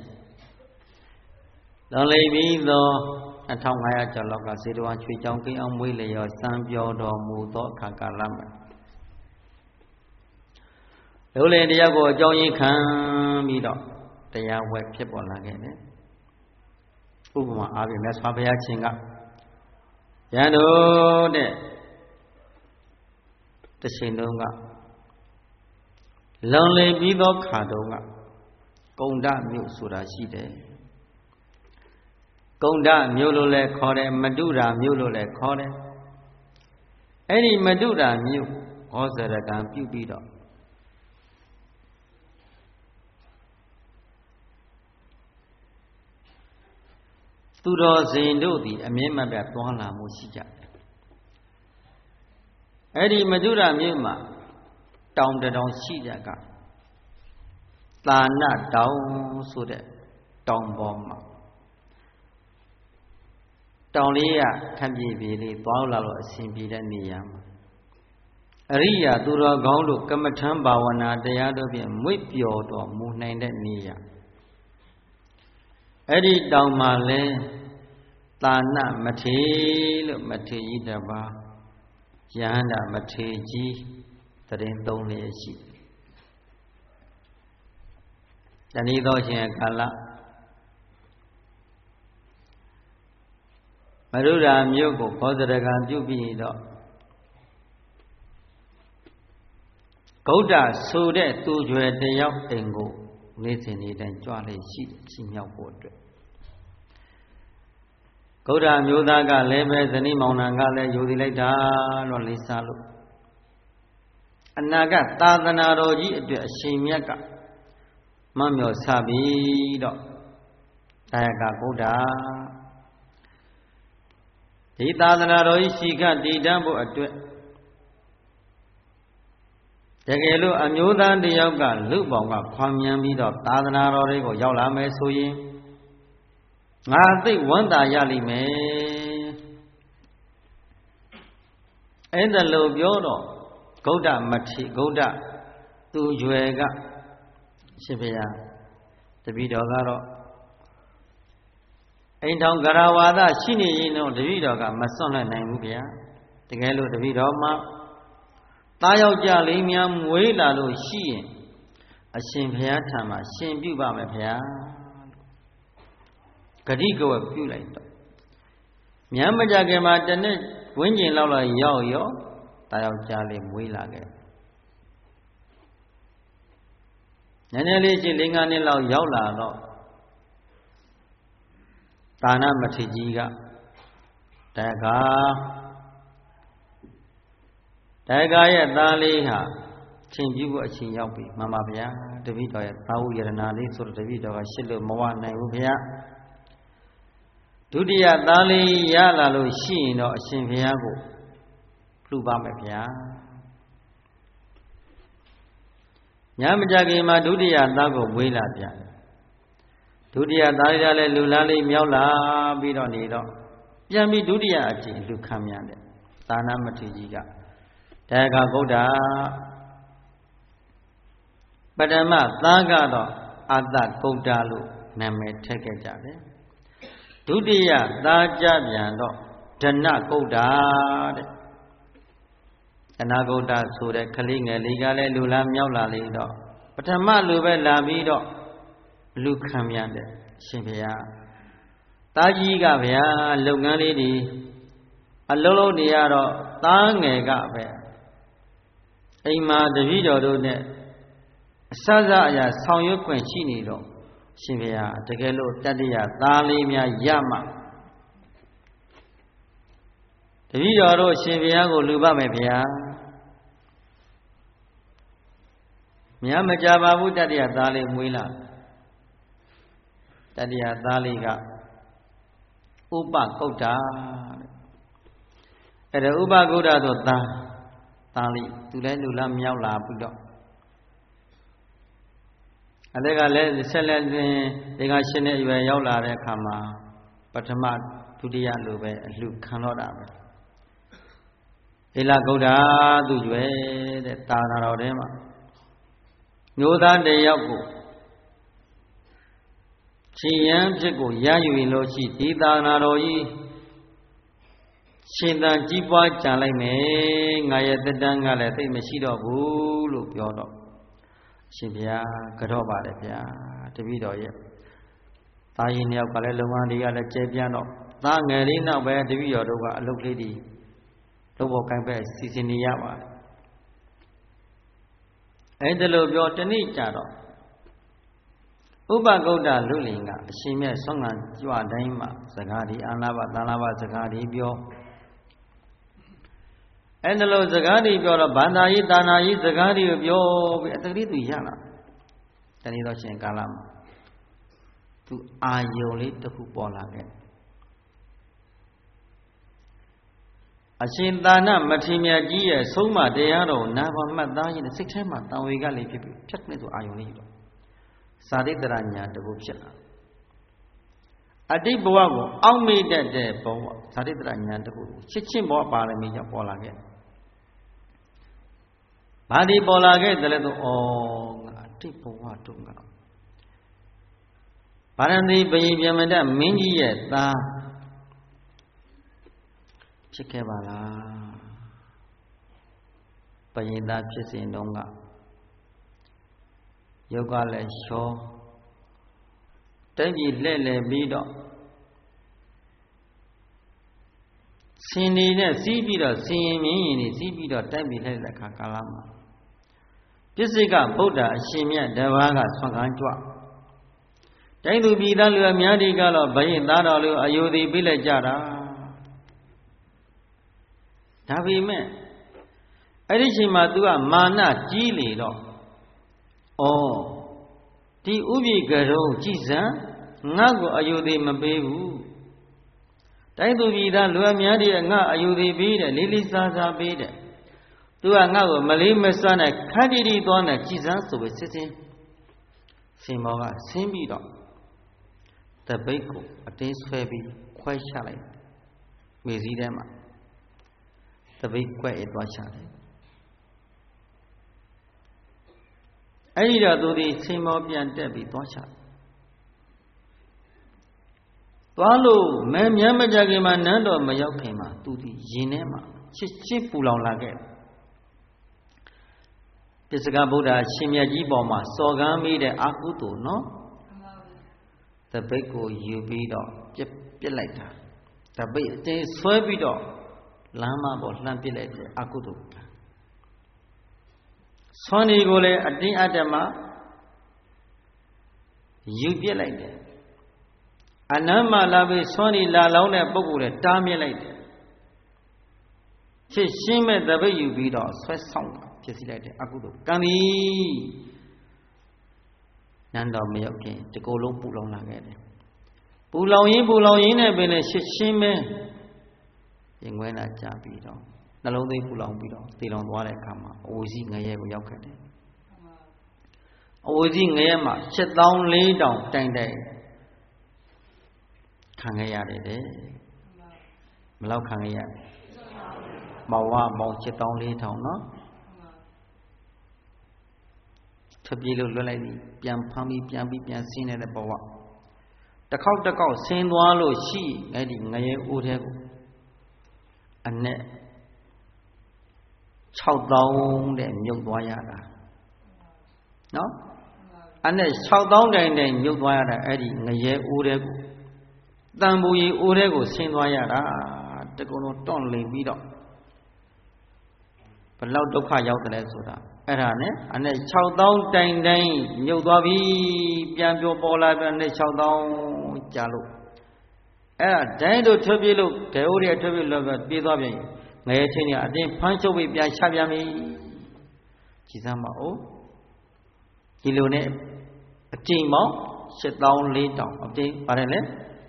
A: လောလိပြီးသောနှစ်ထောင်ငါးရာကျော်လောက်ကစေတဝန်ချွေချောင်းကိန်းအောင်မွေးလျော်စံပြောတော်မူသောအခါကာလမှာလောလိတယောက်ကိုအကြောင်းရင်းခံပြီးတော့တရားဝဲဖြစ်ပေါ်လာခဲ့တယ်ဥပမာအားဖြင့်မြတ်စွာဘုရားရှင်ကယန္တုတဲ့တချိန်တုန်းကလောလိပြီးသောခါတုန်းကကုန္ဒမြို့ဆိုတာရှိတယ်ကုန္ဒမြို့လို့လည်းခေါ်တယ်မတုရာမြို့လို့လည်းခေါ်တယ်အဲ့ဒီမတုရာမြို့ဟောစရကံပြုပြီးတော့သူတော်စင်တို့သည်အမြဲမပြတ်သွားလာမှုရှိကြတယ်အဲ့ဒီမတုရာမြို့မှာတောင်တောင်ရှိကြကသာနတောင်ဆိုတဲ့တောင်ပေါ်မှာတောင်လေးကခန့်ပြေးပြေးလေးသွားလာလို့အဆင်ပြေတဲ့နေရာမှာအရိယာသူတော်ကောင်းတို့ကမ္မထံဘာဝနာတရားတို့ဖြင့်မွေ့ပျော်တော်မူနိုင်တဲ့နေရာအဲ့ဒီတောင်မှာလဲသာနမထေလို့မထေရတပါးယဟန္တာမထေကြီးတရင်သုံးလျက်ရှိတဏီသောရှင်ကာလမရုဒာမြို့ကိုဘောဇရကံပြုပြီးတော့ဂௌဒဆိုတဲ့သူကျွယ်တယောက်အိမ်ကိုနေ့စဉ်နေ့တိုင်းကြွလေရှိချီးမြှောက်ဖို့အတွက်ဂௌဒမျိုးသားကလည်းပဲဇနီးမောင်နှံကလည်းယူသည်လိုက်တာလို့လေးစားလို့အနာဂတ်သာသနာတော်ကြီးအတွက်အရှင်မြတ်ကမမျောဆပြီးတော့တာယကဂௌဒဒီသာသနာတော်ကြီးရှိခတည်တံ့ဖို့အတွက်တကယ်လို့အမျိုးသားတယောက်ကလူပေါင်းကခွန်မြန်ပြီးတော့သာသနာတော်တွေကိုရောက်လာမယ်ဆိုရင်ငါသိဝမ်းသာရလိမ့်မယ်အဲ့ဒါလို့ပြောတော့ဂௌဒမထေဂௌဒသူရွယ်ကရှင်ဘုရားတပည့်တော်ကတော့အိမ်ထောင်ဂရဝါဒရှိနေရင်တော့တပည့်တော်ကမစွန့်လွတ်နိုင်ဘူးဗျာတကယ်လို့တပည့်တော်မှသားယောက်ျားလေးများမွေးလာလို့ရှိရင်အရှင်ဘုရားထံမှာရှင်ပြုပါမယ်ဗျာဂတိကဝတ်ပြုလိုက်တော့မြတ်မကြခင်မှာတနေ့ဝင်းကျင်လောက်လောက်ရောက်ရောသားယောက်ျားလေးမွေးလာခဲ့နည်းနည်းလေးချင်းလေးငါးနှစ်လောက်ရောက်လာတော့သာနမထေကြီးကတက္ကတက္ကရဲ့သားလေးဟာချင်းပြုဖို့အချိန်ရောက်ပြီမှန်ပါဗျာတပည့်တော်ရဲ့သာဝရဏလေးဆိုတော့တပည့်တော်ကရှစ်လို့မဝနိုင်ဘူးဗျာဒုတိယသားလေးရလာလို့ရှိရင်တော့အရှင်ဘုရားကိုလှူပါမယ်ဗျာညမကြခင်မှာဒုတိယသားကိုမွေးလာဗျာဒုတိယသားရလည်းလူလားလေးမြောက်လာပြီးတော့နေတော့ပြန်ပြီးဒုတိယအကြိမ်လူခံမြန်တယ်သာနမထေကြီးကတက္ကဗုဒ္ဓပထမသားကတော့အတ္တဂုဋ္ဌလို့နာမည်ထည့်ခဲ့ကြတယ်ဒုတိယသားကြပြန်တော့ဒနဂုဋ္ဌတဲ့ဒနဂုဋ္ဌဆိုတဲ့ကလေးငယ်လေးကလည်းလူလားမြောက်လာလေတော့ပထမလူပဲလာပြီးတော့လူခံမြန်တဲ့ရှင်ဘုရားတာကြီးကဗျာလုပ်ငန်းလေးတွေအလုံးလုံးနေရတော့သားငယ်ကပဲအိမ်မှာတပည့်တော်တို့နဲ့အစစအရာဆောင်ရွက်ခွင့်ရှိနေတော့ရှင်ဘုရားတကယ်လို့တတ္တိယသားလေးများရမှတပည့်တော်တို့ရှင်ဘုရားကိုလူပါမယ်ဗျာမြတ်မကြပါဘူးတတ္တိယသားလေးမွေးလာတတ္တိယသားလေးကဥပကုဋ္ဌတဲ့အဲ့ဒါဥပကုဋ္ဌဆိုသားသားလေးသူလည်းလူလားမြောက်လာပြီးတော့အလက်ကလည်းဆက်လက်တွင်ဒီကရှင်းတဲ့ရွယ်ရောက်လာတဲ့အခါမှာပထမဒုတိယလိုပဲအလှခံတော့တာပဲဧလကုဋ္ဌသူရွယ်တဲ့တာနာတော်ထဲမှာမျိုးသားတယောက်ကိုရှင်ယံဖြစ်ကိုရယူရင်လို့ရှိဒီသာနာတော်ကြီးရှင်သာကြီးပွားကြံလိုက်မယ်ငါရဲ့တက်တန်းကလည်းသိမရှိတော့ဘူးလို့ပြောတော့အရှင်ဘုရားကတော့ပါတယ်ဗျာတပည့်တော်ရဲ့သားရင်နှစ်ယောက်ကလည်းလုံမတွေကလည်းကျဲပြန့်တော့သားငယ်လေးနောက်ပဲတပည့်တော်တို့ကအလုပ်လေးတွေလုပ်ဖို့ကိုင်းပဲစီစဉ်နေရပါတယ်အဲ့ဒါလို့ပြောတနေ့ကြတော့ဥပဂုတ်တလူလင်ကအရှင်မြတ်ဆွမ်းခံကြွတိုင်းမှာစကားဒီအာနာဘသံလာဘစကားဒီပြောအဲ့ဒါလို့စကားဒီပြောတော့ဗန္တာကြီးတာနာကြီးစကားဒီကိုပြောပြီးအတ္တိသူရလာတနေ့တော့ရှင်ကာလမှာသူအာယုံလေးတစ်ခုပေါ်လာခဲ့အရှင်သာနမထေရမြတ်ကြီးရဲ့ဆုံးမတရားတော်နာဘမှတ်သားရင်စိတ်ထဲမှာတန်ဝေကလေးဖြစ်ပြီးဖြတ်နေသူအာယုံလေးယူတော့သာရိတရညာတကူဖြစ်လာအတိဘဝကိုအောက်မေ့တတ်တဲ့ဘဝသာရိတရညာတကူချစ်ချင်းဘဝပါရမီကြောင့်ပေါ်လာခဲ့ဘာဒီပေါ်လာခဲ့တယ်လဲဆိုဩငါအတိဘဝတုန်းကဗာရဏသီဘယင်ပြမတမင်းကြီးရဲ့သားဖြစ်ခဲ့ပါလားဘယင်သားဖြစ်စဉ်တုန်းကယုတ်ကလည်းလျှောတိုက်ပြီးလှဲ့လေပြီးတော့ဆင်နေနဲ့စီးပြီးတော့ဆင်ရင်မြင်းရင်နေစီးပြီးတော့တိုက်ပြီးလှဲ့တဲ့အခါကာလမှာပစ္စိကဗုဒ္ဓအရှင်မြတ်တပါးကဆွမ်းခံကြွတိုင်းသူပြည်သားလူအများကြီးကတော့ဘယင်သားတော်လူအယုသည်ပြလိုက်ကြတာဒါပေမဲ့အဲ့ဒီချိန်မှာ तू ကမာနကြီးလေတော့ဩဒီဥပိကရုံကြည်စံငါ့ကိုအယုသည်မပေးဘူးတိုင်းသူပြည်သားလူအများကြီးငါအယုသည်ပေးတယ်လေးလေးစားစားပေးတယ် तू ကငါ့ကိုမလေးမစားနဲ့ခတ်တီတီသွားနဲ့ကြည်စံဆိုပြီးစစ်စင်းစင်မောကဆင်းပြီးတော့တပိတ်ကိုအတင်းဆွဲပြီးခွဲချလိုက်မေစည်းထဲမှာတပိတ်ကွက်ရသွားချတယ်အဲ့ဒီတော့သူဒီစင်မောပြန်တက်ပြီးသွားချတယ်သွားလို့မဲမြမ်းမကြခင်မှာနန်းတော်မရောက်ခင်မှာသူဒီရင်ထဲမှာချစ်ချစ်ပူလောင်လာခဲ့ပစ္စကဗုဒ္ဓရှင်မြတ်ကြီးပေါ်မှာစော်ကားမိတဲ့အာဟုတုနော်တပိတ်ကိုယူပြီးတော့ပြစ်ပြစ်လိုက်တာတပိတ်အတင်းဆွဲပြီးတော့လမ်းမပေါ်လှမ်းပစ်လိုက်တယ်အာဟုတုဆွမ်းဒီကိုလည်းအတင်းအတ္တမယူပြစ်လိုက်တယ်အနမ်းမလာပြီးဆွမ်းဒီလာလောင်းတဲ့ပုဂ္ဂိုလ်လည်းတားမြစ်လိုက်တယ်ချစ်ရှင်းမဲ့တပိတ်ယူပြီးတော့ဆွဲဆောင်တာဖြစ်စီလိုက်တယ်အာဟုတုကံဒီနန်းတော်မရောက်ခင်ဒီကိုယ်လုံးပူလောင်လာခဲ့တယ်ပူလောင်ရင်းပူလောင်ရင်းနဲ့ပင်လည်းရှစ်ရှင်းပဲရင်ခွဲလာကြပြီးတော့နှလုံးသွေးပူလောင်ပြီးတော့သေလောင်သွားတဲ့အခါမှာအဝစီငရဲကိုရောက်ခဲ့တယ်အဝစီငရဲမှာရှစ်သောင်းလေးတောင်တိုင်တိုင်ခံခဲ့ရတယ်တဲ့ဘယ်လောက်ခံခဲ့ရလဲမောင်ဝမောင်ရှစ်သောင်းလေးထောင်နော်ထွက်ပြေးလို့လွတ်လိုက်ပြီးပြန်ဖမ်းပြီးပြန်ပြီးပြန်ဆင်းနေတဲ့ဘဝတစ်ခေါက်တစ်ခေါက်ဆင်းသွားလို့ရှိအဲ့ဒီငရဲအိုးထဲကိုအနဲ့၆သောင်းတဲ့မြုပ်သွားရတာနော်အနဲ့၆သောင်းတိုင်တိုင်မြုပ်သွားရတာအဲ့ဒီငရဲအိုးထဲကိုတန်ပူရီအိုးထဲကိုဆင်းသွားရတာတကုံလုံးတွန့်လိမ်ပြီးတော့ဘလောက်ဒုက္ခရောက်တယ်လဲဆိုတာအဲ့ဒါနဲ့အနဲ့၆သောင်းတိုင်တိုင်မြုပ်သွားပြီပြန်ပြောပေါ်လာပြန်နဲ့၆သောင်းကြာလို့အဲ့ဒါဒိုင်းတို့ထွက်ပြေးလို့ဒေအိုးတွေထွက်ပြေးလို့ပြေးသွားပြန်ငရဲချင်းကြီးအတင်းဖမ်းချုပ်ပြီးပြန်ချပြန်ပြီကြည်စမ်းပါဦးဒီလိုနဲ့အကျိန်ပေါင်းရှစ်သောင်းလေးတောင်အတင်းပါတယ်လေ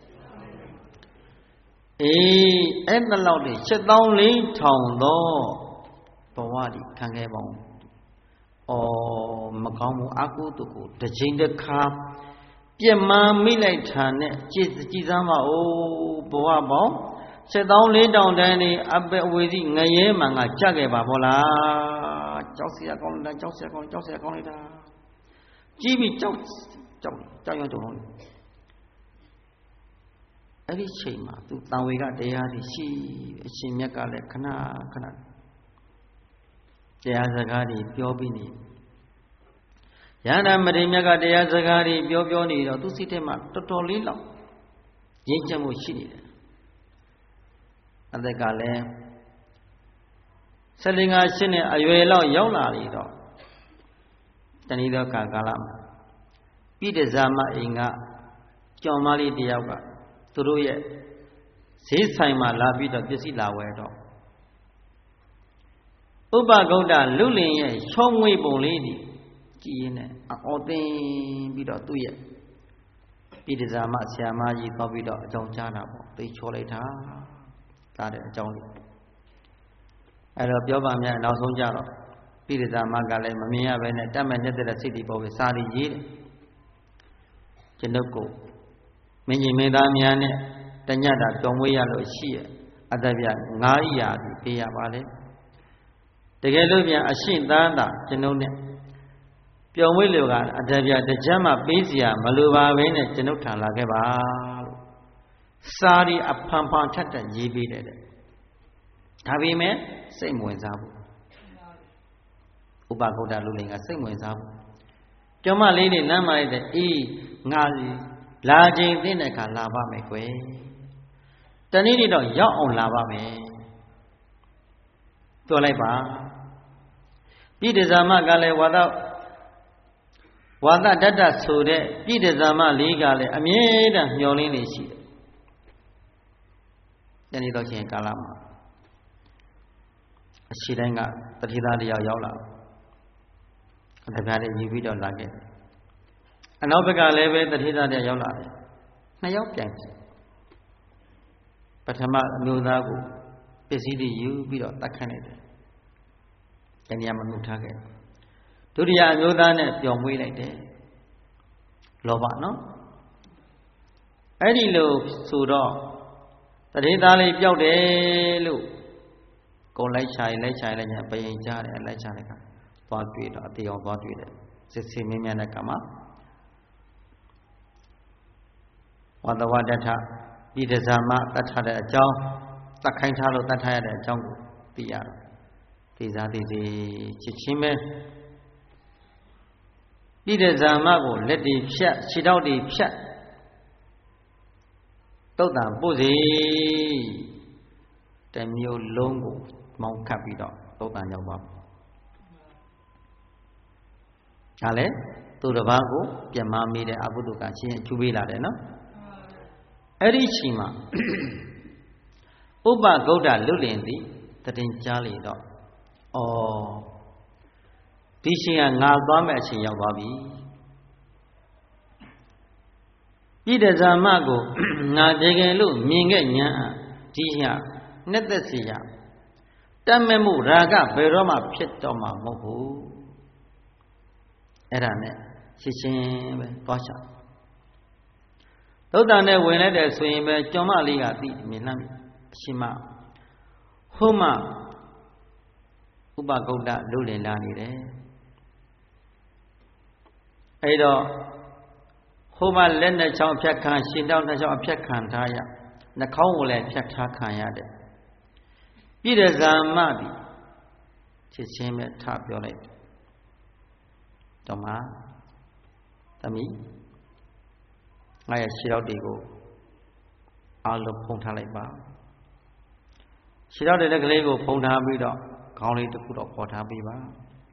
A: အေးအဲ့ဒါလောက်လေရှစ်သောင်းလေးထောင်တော့ဘဝဒီခံခဲ့ပါဦးဩမကောင်းဘူးအကုသိုလ်ကိုတစ်ချိန်တစ်ခါပြက်မှန်းမိလိုက်တာနဲ့ကြည်ကြည်စမ်းပါဦးဘဝပေါင်းရှစ်သောင်းလေးတောင်တန်းနေအပအဝေစီငရဲမှန်ကကြခဲ့ပါဘောလားကြောက်เสียကောင်းလိုက်တာကြောက်เสียကောင်းကြောက်เสียကောင်းလိုက်တာကြီးပြီးကြောက်ကြောက်ကြောက်ရွံ့တုံလုံးအဲ့ဒီချိန်မှာသူတန်ဝေကတရားတွေရှိအရှင်မြတ်ကလည်းခဏခဏတရားစကားတွေပြောပြီးနေရဟန္တာမထေရမြတ်ကတရားစကားတွေပြောပြောနေတော့သူစိတ်ထဲမှာတော်တော်လေးလောက်ရင့်ကျက်မှုရှိနေတယ်အသက်ကလည်းဆယ်လငါရှင်းနဲ့အရွယ်လောက်ရောက်လာပြီတော့တဏှိသောကာကာလမှာပိဋကဇာမအိမ်ကကြောင်မလေးတယောက်ကသူတို့ရဲ့ဈေးဆိုင်မှာလာပြီးတော့ပစ္စည်းလာဝယ်တော့ဥပဂုတ်တလူလင်ရဲ့ချောမွေးပုံလေးကြီးကြည်ရင်နဲ့အော်တင်ပြီးတော့သူ့ရဲ့ပိဋကဇာမဆရာမကြီးသွားပြီးတော့အကြောင်းကြားတာပေါ့သိချောလိုက်တာဒါတဲ့အကြောင်းလေးအဲ့တော့ပြောပါများနောက်ဆုံးကြတော့ပိဋကဇာမကလည်းမမြင်ရဘဲနဲ့တတ်မဲ့နေတဲ့စိတ်တွေပေါ်ပြီးစာရီရေးတယ်ကျွန်ုပ်ကိုမင်းကြီးမင်းသားများနဲ့တညတာပျော်မွေးရလို့ရှိရဲ့အတ္တပြငါးရာပြီးပေးရပါလေတကယ်လို့ပြန်အရှင်သားသာကျွန်ုပ်နဲ့ပျော်မွေးလို့ကအတ္တပြတစ်ချက်မှပေးစီရမလိုပါဘဲနဲ့ကျွန်ုပ်ထံလာခဲ့ပါလို့စာရီအဖန်ဖန်ထက်တက်ရေးပေးတယ်တဲ့ဒါပေမဲ့စိတ်မဝင်စားဘူးဥပဂုတ်တလူလင်ကစိတ်မဝင်စားဘူးကျော်မလေးတွေလမ်းမလိုက်တဲ့အေးငါလာချိန်သိတဲ့အခါလာပါမယ်ကွယ်တနေ့နေ့တော့ရောက်အောင်လာပါမယ်ပြောလိုက်ပါပိဋကဇာမကလည်းဝါဒဝါဒတတ္တဆိုတဲ့ပိဋကဇာမလေးကလည်းအမြဲတမ်းမျောလင်းနေရှိတယ်တနေ့တော့ချင်းကာလမှာအရှိတိုင်းကတတိသားတယောက်ရောက်လာအတပြားလေးယူပြီးတော့လာခဲ့အနောက်ဘက်ကလည်းပဲတတိသားတယောက်ရောက်လာတယ်နှစ်ယောက်ပြန်ပထမအမျိုးသားကိုပစ္စည်းတွေယူပြီးတော့တတ်ခိုင်းလိုက်တယ်တဏှာမနှုတ်ထားခဲ့ဒုတိယအမျိုးသားနဲ့ပျော်မွေးလိုက်တယ်လောဘနော်အဲ့ဒီလိုဆိုတော့တတိသားလေးပျောက်တယ်လို့ကိုလိုက်ချာရင်လိုက်ချာရင်လည်းညာပရင်ကြားတယ်လိုက်ချာတဲ့ကသွားတွေ့တော့အတေအောင်သွားတွေ့တယ်စစ်စစ်မင်းများတဲ့ကမှာဝတ္တဝတ္တထပိဋကဇာမတတ်ထားတဲ့အကြောင်းတတ်ခိုင်းထားလို့တတ်ထားရတဲ့အကြောင်းကိုသိရတော့သိစားသိစေချစ်ချင်းပဲပိဋကဇာမကိုလက်တွေဖြတ်ခြေထောက်တွေဖြတ်တုတ်တံပို့စီတမျိုးလုံးကိုမောင်းခတ်ပြီးတော့တုတ်တံရောက်ပါဒါလည်းသူတစ်ပါးကိုပြန်မမေးတဲ့အဘုဒ္ဓကချင်းချူပေးလာတယ်နော်အဲ့ဒီချိန်မှာဥပဂုတ်တလွတ်လင်သည်တတင်ကြားလေတော့ဩဒီချိန်ကငါသွားမဲ့အချိန်ရောက်သွားပြီပိဋကဇာမကိုငါတကယ်လို့မြင်ခဲ့ညာဒီဟာနှစ်သက်စီရတတ်မဲ့မှုရာဂဘယ်တော့မှဖြစ်တော့မှာမဟုတ်ဘူးအဲ့ဒါနဲ့ရှင်းရှင်းပဲသွားချသုတ်တန်နဲ့ဝင်လိုက်တဲ့ဆိုရင်ပဲကျွန်မလေးကသိမြင်လှမ်းပြီအရှင်မဟိုမှဥပဂုတ်တလူလင်လာနေတယ်အဲ့တော့ဟိုမှလက်နဲ့ချောင်းဖြတ်ခံရှင်တောင်းနှစ်ချောင်းအဖြတ်ခံထားရနှာခေါင်းကိုလည်းဖြတ်ထားခံရတဲ့ပိဋကဇာမသည်ချစ်ချင်းပဲထပြောလိုက်တော့မှသမီးငါရဲ့ခြေထောက်တွေကိုအားလုံးဖုံးထားလိုက်ပါခြေထောက်တွေလည်းကလေးကိုဖုံးထားပြီးတော့ခေါင်းလေးတစ်ခုတော့ပေါ်ထားပေးပါ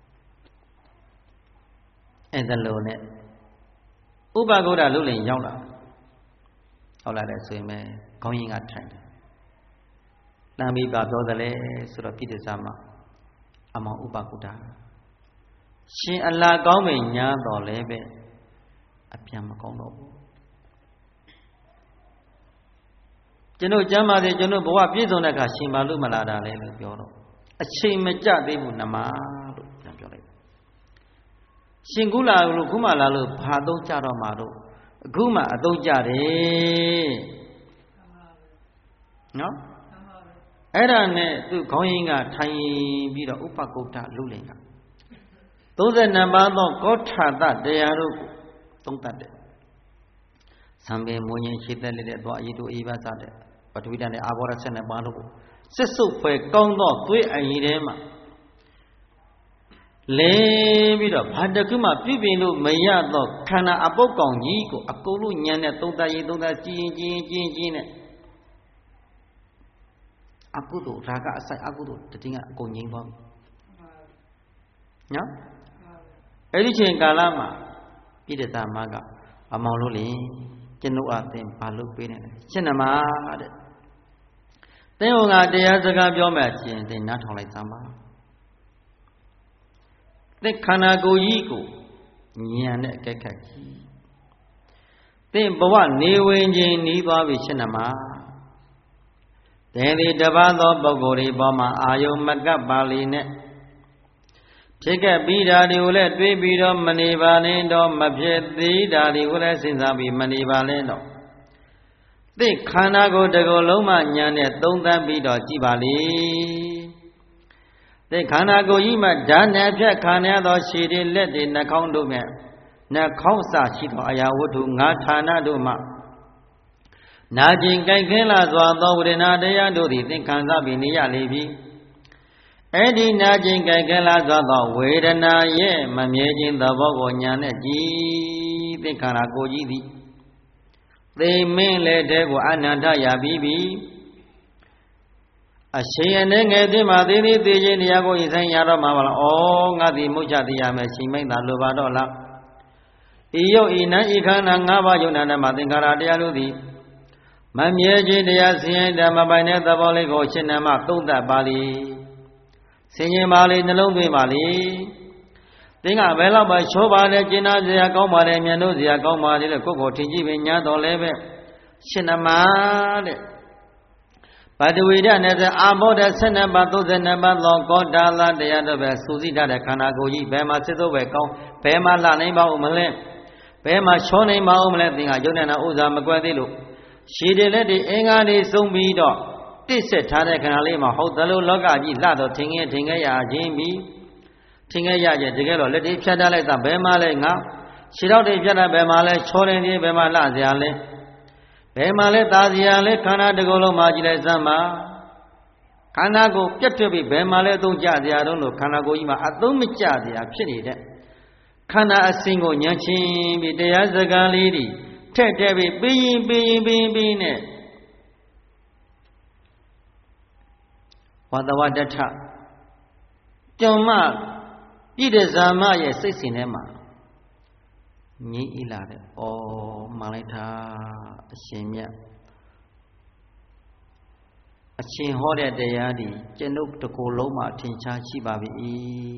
A: အဲ့ဒါလိုနဲ့ဥပဂုတ်တလူလင်ရောက်လာရောက်လာတဲ့ဆိုရင်ပဲခေါင်းရင်းကထိုင်တယ်လမ်းပြီးပါပြောတယ်လေဆိုတော့ပိဋကဇာမအမောင်ဥပဂုတ်တရှင်အလားကောင်းပင်ညာတော်လဲပဲအပြန်မကောင်းတော့ဘူးကျွန်တော်ကျမ်းပါစေကျွန်တော်ဘဝပြည့်စုံတဲ့အခါရှင်ပါလို့မလာတာလဲလို့ပြောတော့အချိန်မကြသေးဘူးနမလို့ပြန်ပြောလိုက်ရှင်ကုလာလို့ခုမှလာလို့ဘာသုံးကြတော့မှာတော့အခုမှအသုံးကြတယ်နော်အဲ့ဒါနဲ့သူခေါင်းရင်းကထိုင်ပြီးတော့ဥပဂုတ်တလူလင်ကသုံးဆယ်နှစ်ပါးသောကောဋ္ဌာတတရားတို့ကိုသုံးတတ်တယ်ဇံပင်မွေးရင်ရှိသက်လက်တော့အည်တို့အေးပါစားတဲ့ပထဝီဓာတ်နဲ့အာဘောဓဆက်နဲ့ပါလို့စစ်စုပ်ဖွဲကောင်းသောသွေးအည်ထဲမှာလဲပြီးတော့ဘာတခုမှပြပြလို့မရတော့ခန္ဓာအပုတ်ကောင်ကြီးကိုအကုန်လုံးညံနဲ့သုံးသပ်ရေးသုံးသပ်ကြည်ရင်ကြည်ရင်ကြည်ရင်ကြည်နဲ့အကုသိုလ်ရာဂအဆိုင်အကုသိုလ်တတိယအကုန်ငြိမ်းသွားပြီနော်အဲ့ဒီချိန်ကာလမှာပြိတ္တမကအမောင်လို့လေကျွန်ုပ်အသင်ဘာလို့ပေးနေလဲရှင်းနမတဲ့သင်ဟောကတရားစကားပြောမှချင်းသင်နားထောင်လိုက်သမ်းပါသင်ခန္ဓာကိုယ်ကြီးကိုဉာဏ်နဲ့အကဲခတ်ကြည့်သင်ဘဝနေဝင်ခြင်းနီးသွားပြီရှင်းနမသင်ဒီတပါးသောပုဂ္ဂိုလ်တွေပေါ်မှာအာယုံမကပ်ပါလေနဲ့ဖြစ်ခဲ့ပြီးတာတွေကိုလည်းတွေးပြီးတော့မနေပါနဲ့တော့မဖြစ်သေးတာတွေကိုလည်းစဉ်းစားပြီးမနေပါနဲ့တော့သင်ခန္ဓာကိုယ်တစ်ခုလုံးမှဉာဏ်နဲ့သုံးသပ်ပြီးတော့ကြည့်ပါလေသင်ခန္ဓာကိုယ်ကြီးမှာဓာတ်နဲ့ဖြတ်ခန္ဓာသောခြေတွေလက်တွေနှာခေါင်းတို့နဲ့နှာခေါင်းစာရှိသောအရာဝတ္ထုငါးဌာနတို့မှနာကျင်ကြိုက်ခဲလာစွာသောဝေဒနာတရားတို့သည်သင်ခံစားပြီးနေရလေပြီအဲ့ဒီနာကျင်ကြိုက်ခဲလာစွာသောဝေဒနာရဲ့မမြဲခြင်းသဘောကိုဉာဏ်နဲ့ကြည့်သင်ခန္ဓာကိုယ်ကြီးသည်သိမင်းလက်တဲကိုအနန္တရပြီးပြီအရှင်အနေငယ်သည်မှာသိသိသိခြင်းတရားကိုရင်ဆိုင်ရတော့မှာပါလားဩငါသည်မုတ်ချသိရမယ်ရှင်မိတ်သာလိုပါတော့လားဤယုတ်ဤနံဤခန္ဓာ၅ပါးယုံနာဓမ္မသင်္ခါရတရားတို့သည်မမြဲခြင်းတရားဆင်းရဲဓမ္မပိုင်တဲ့သဘောလေးကိုရှင်းနာမှသုံးသပ်ပါလိဆင်ញင်ပါလိနှလုံးသွင်းပါလိသင်ကဘယ်တော့မှချောပါလဲကျင်နာစရာကောင်းပါလေမြန်လို့စရာကောင်းပါလေလို့ကိုယ့်ကိုထင်ကြည့်ပဲညာတော်လဲပဲရှင်းနာမှတဲ့ပတဝိဒနဲ့အာဘောဓဆယ်နှစ်ပါးသုံးဆယ်နှစ်ပါးသောကောတာလတရားတို့ပဲစူးစီးထားတဲ့ခန္ဓာကိုယ်ကြီးဘယ်မှာစစ်သုံးပဲကောင်းဘယ်မှာလှနိုင်ပါဦးမလဲဘယ်မှာချောနိုင်ပါဦးမလဲသင်ကယုံနေတာဥစ္စာမကွဲသေးလို့ရှည်တယ်လက်တွေအင်္ဂါတွေစုံပြီးတော့တိစ်ဆက်ထားတဲ့ခန္ဓာလေးမှာဟုတ်တယ်လို့လောကကြီးလှတော့ထင်ခဲ့ထင်ခဲ့ရခြင်းပြီးထင်ခဲ့ရကြတကယ်တော့လက်တွေဖြတ်ထားလိုက်တာဘယ်မှာလဲငါခြေထောက်တွေဖြတ်တာဘယ်မှာလဲချောတယ်ကြီးဘယ်မှာလှစရာလဲဘယ်မှာလဲသာစရာလဲခန္ဓာတစ်ခုလုံးမှာကြည့်လိုက်စမ်းပါခန္ဓာကိုပြတ်ပြပြီးဘယ်မှာလဲအသုံးကျစရာတော့လို့ခန္ဓာကိုယ်ကြီးမှာအသုံးမကျစရာဖြစ်နေတဲ့ခန္ဓာအစဉ်ကိုညှဉ်းချင်းပြီးတရားစကားလေးတွေထက်တဲ့ပြီးပြင်းပြင်းပြင်းပြင်းနဲ့ဝတ္တဝတ္တထကြုံမှပြည့်တဲ့ဇာမရဲ့စိတ်စဉ်ထဲမှာငြိမ့်ဤလာတဲ့ဩမှန်လိုက်တာအရှင်မြတ်အရှင်ဟောတဲ့တရားဒီကျွန်ုပ်တစ်ကိုယ်လုံးမှာထင်ရှားရှိပါပြီ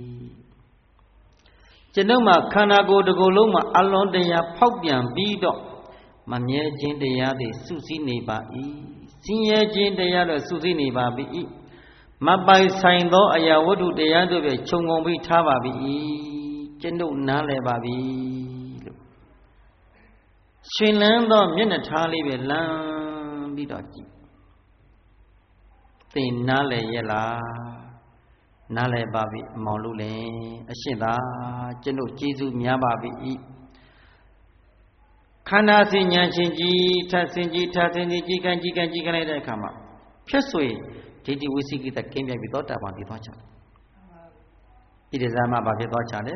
A: ကျွန်ုပ်မှာခန္ဓာကိုယ်တစ်ကိုယ်လုံးမှာအလွန်တရားဖောက်ပြန်ပြီးတော့မမြဲခြင်းတရားတွေစုစည်းနေပါ၏ဆင်းရဲခြင်းတရားတွေစုစည်းနေပါပြီမပိုင်ဆိုင်သောအရာဝတ္ထုတရားတို့ပဲခြုံငုံပြီးထားပါပြီကျွန်ုပ်နားလည်ပါပြီလို့ရှင်လန်းသောမျက်နှာထားလေးပဲလမ်းပြီးတော့ကြည့်သင်နားလည်ရဲ့လားနားလည်ပါပြီအမောင်လို့လေအရှင်သာကျွန်ုပ်ကျေးဇူးများပါပြီခန္ဓာစဉ်ဉာဏ်ရှင်ကြည်ထပ်စဉ်ကြည်ထပ်စဉ်ကြည်ကြည်ကံကြည်ကံကြည်ကံလိုက်တဲ့အခါမှာဖြစ်ဆွေဒိဋ္ဌိဝိသိကိတကင်းပြပြီးတော့တာပန်ပြီးသွားချတယ်ဣတိဇာမဘာဖြစ်သွားချတယ်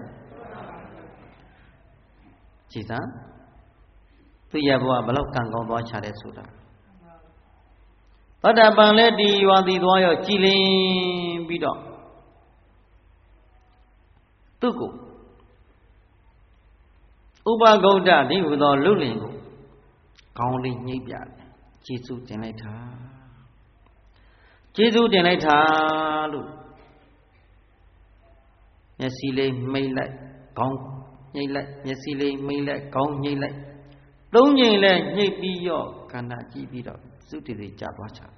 A: ကြည်စမ်းသူရဘဝဘလောက်ကံကောင်းသွားချတယ်ဆိုတာသောတာပန်လည်းဒီရွာသည်သွားရောကြည်လင်ပြီးတော့သူ့ကိုဥပဂုတ်တဒီဟူသောလူလင်ကိုခေါင်းလေးညှိပ်ပြတယ်ကျေးဇူးတင်လိုက်တာကျေးဇူးတင်လိုက်တာလို့မျက်စိလေးမိတ်လိုက်ခေါင်းညှိပ်လိုက်မျက်စိလေးမိတ်လိုက်ခေါင်းညှိပ်လိုက်သုံးချိန်လဲညှိပ်ပြီးရောခန္ဓာကြည့်ပြီးတော့သုတေတိကြသွားချ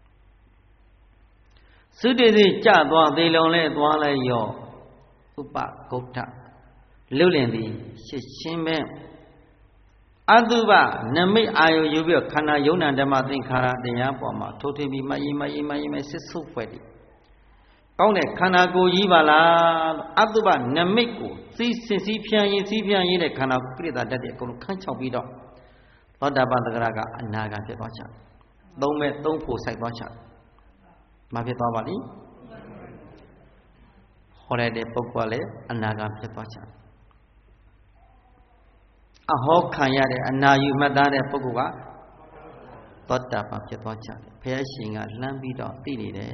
A: သုတေတိကြသွားသေးလုံးလဲသွားလဲရောဥပဂုတ်တလူလင်သည်ရှင်းရှင်းပဲအတုပနမိတ်အာယုယူပြီးခန္ဓာယုံနာဓမ္မသင်္ခါရတရားပေါ်မှာထိုးထွင်းပြီးမယီမယီမယီမစစ်ဆုပ်ဖွယ်တယ်ကောင်းတဲ့ခန္ဓာကိုယ်ကြီးပါလားအတုပနမိတ်ကိုစီးစစ်စီးဖြန်းရင်စီးဖြန်းရင်းတဲ့ခန္ဓာကိလေသာတတ်တဲ့အကုန်လုံးခန်းချောက်ပြီးတော့သောတာပန်သဂရကအနာဂံဖြစ်သွားချသုံးမဲ့သုံးဖို့ဆိုင်သွားချမဖြစ်သွားပါလိဟောရတဲ့ပုဂ္ဂိုလ်လည်းအနာဂံဖြစ်သွားချအဟောခံရတဲ့အနာယူမှတ်သားတဲ့ပုဂ္ဂိုလ်ကသောတာပန်ဖြစ်သွားချတယ်ဘုရားရှင်ကလှမ်းပြီးတော့သိနေတယ်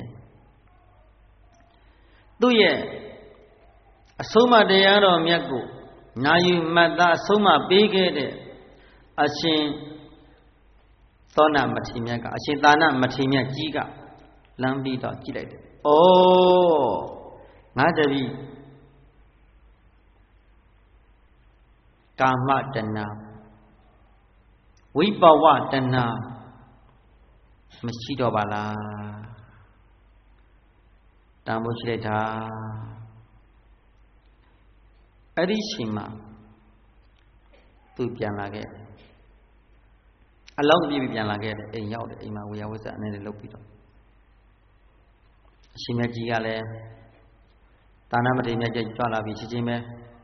A: သူ့ရဲ့အဆုံးအမတရားတော်မြတ်ကိုနာယူမှတ်သားအဆုံးအမပေးခဲ့တဲ့အရှင်သောဏမထေရမြတ်ကအရှင်သာဏမထေရမြတ်ကြီးကလမ်းပြီးတော့ကြည့်လိုက်တယ်။အိုးငါတပည့်ကာမတဏဝိပဝတဏမရှိတော့ပါလားတန်ဖို့ရှိလိုက်တာအဲ့ဒီချိန်မှာသူပြန်လာခဲ့အလောင်းပြေးပြီးပြန်လာခဲ့တယ်အိမ်ရောက်တယ်အိမ်မှာဝေယဝိဇ္ဇအနေနဲ့လုပ်ပြီးတော့အရှင်မြတ်ကြီးကလည်းတာဏမထေရမြတ်ကြီးကြွလာပြီးချင်းချင်းပဲ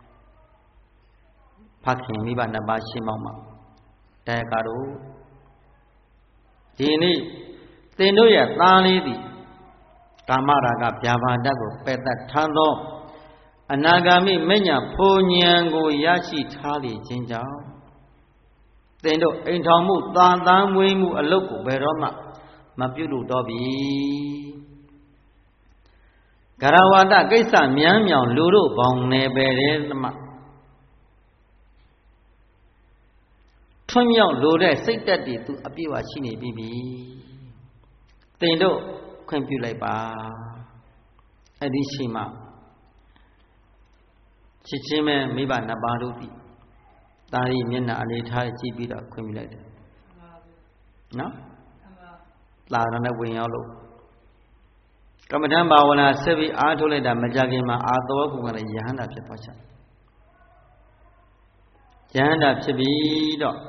A: ဖခင်မိဘနှစ်ပါးရှင်းမောင်းမှာတရားကားတို့ဒီနေ့သင်တို့ရဲ့သားလေးသည်ကာမရာဂဗျာပါဒကိုပယ်တတ်ထားသောအနာဂါမိမဉ္ဇဉ်ဖူဉဏ်ကိုရရှိထားလေခြင်းကြောင့်သင်တို့အိမ်ထောင်မှုသာသားမွေးမှုအလုပ်ကိုဘယ်တော့မှမပြုလုပ်တော့ပြီဂရဝါဒကိစ္စမြန်းမြောင်လူတို့ဘောင်နေပဲတဲ့မှထွန်းမြောက်လိုတဲ့စိတ်တက်တည်သူအပြည့်အဝရှိနေပြီပြီသင်တို့ခွင့်ပြုလိုက်ပါအဲ့ဒီရှိမှချစ်ချင်းပဲမိဘနှစ်ပါးတို့သည်တာရီမျက်နှာအနေထားကြည့်ပြီးတော့ခွင့်ပြုလိုက်တယ်နော်လာရတဲ့ဝင်ရောက်လို့ကမ္မဋ္ဌာန်းဘာဝနာဆက်ပြီးအားထုတ်လိုက်တာမကြခင်မှာအာသောကုကလည်းယဟန္တာဖြစ်သွားချယဟန္တာဖြစ်ပြီးတော့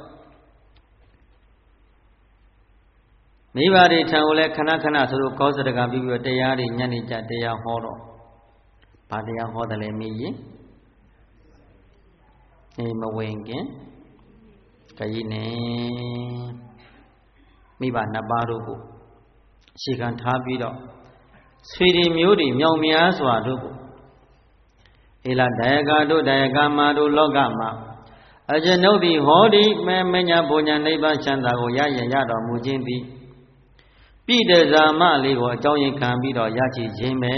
A: မိဘတွေထံကိုလည်းခဏခဏဆိုလို့ကောစတကပြီးပြီးတရားတွေညနေကြတရားဟောတော့ဘာတရားဟောတယ်လဲမေးရင်နေမဝင်ခင်ခရီးနေမိဘနှစ်ပါးတို့ကိုအရှိခံထားပြီးတော့ဆွေတွေမျိုးတွေမြောင်များစွာတို့ကိုဧလဒါယကတို့ဒါယကမာတို့လောကမှာအကျွန်ုပ်သည်ဟောဒီမဲမညာဘုံညာနိဗ္ဗာန်ချမ်းသာကိုရရရတော်မူခြင်းသည်ပြည်တဇာမလေးကိုအကြောင်းရင်ခံပြီးတော့ရရှိခြင်းပဲ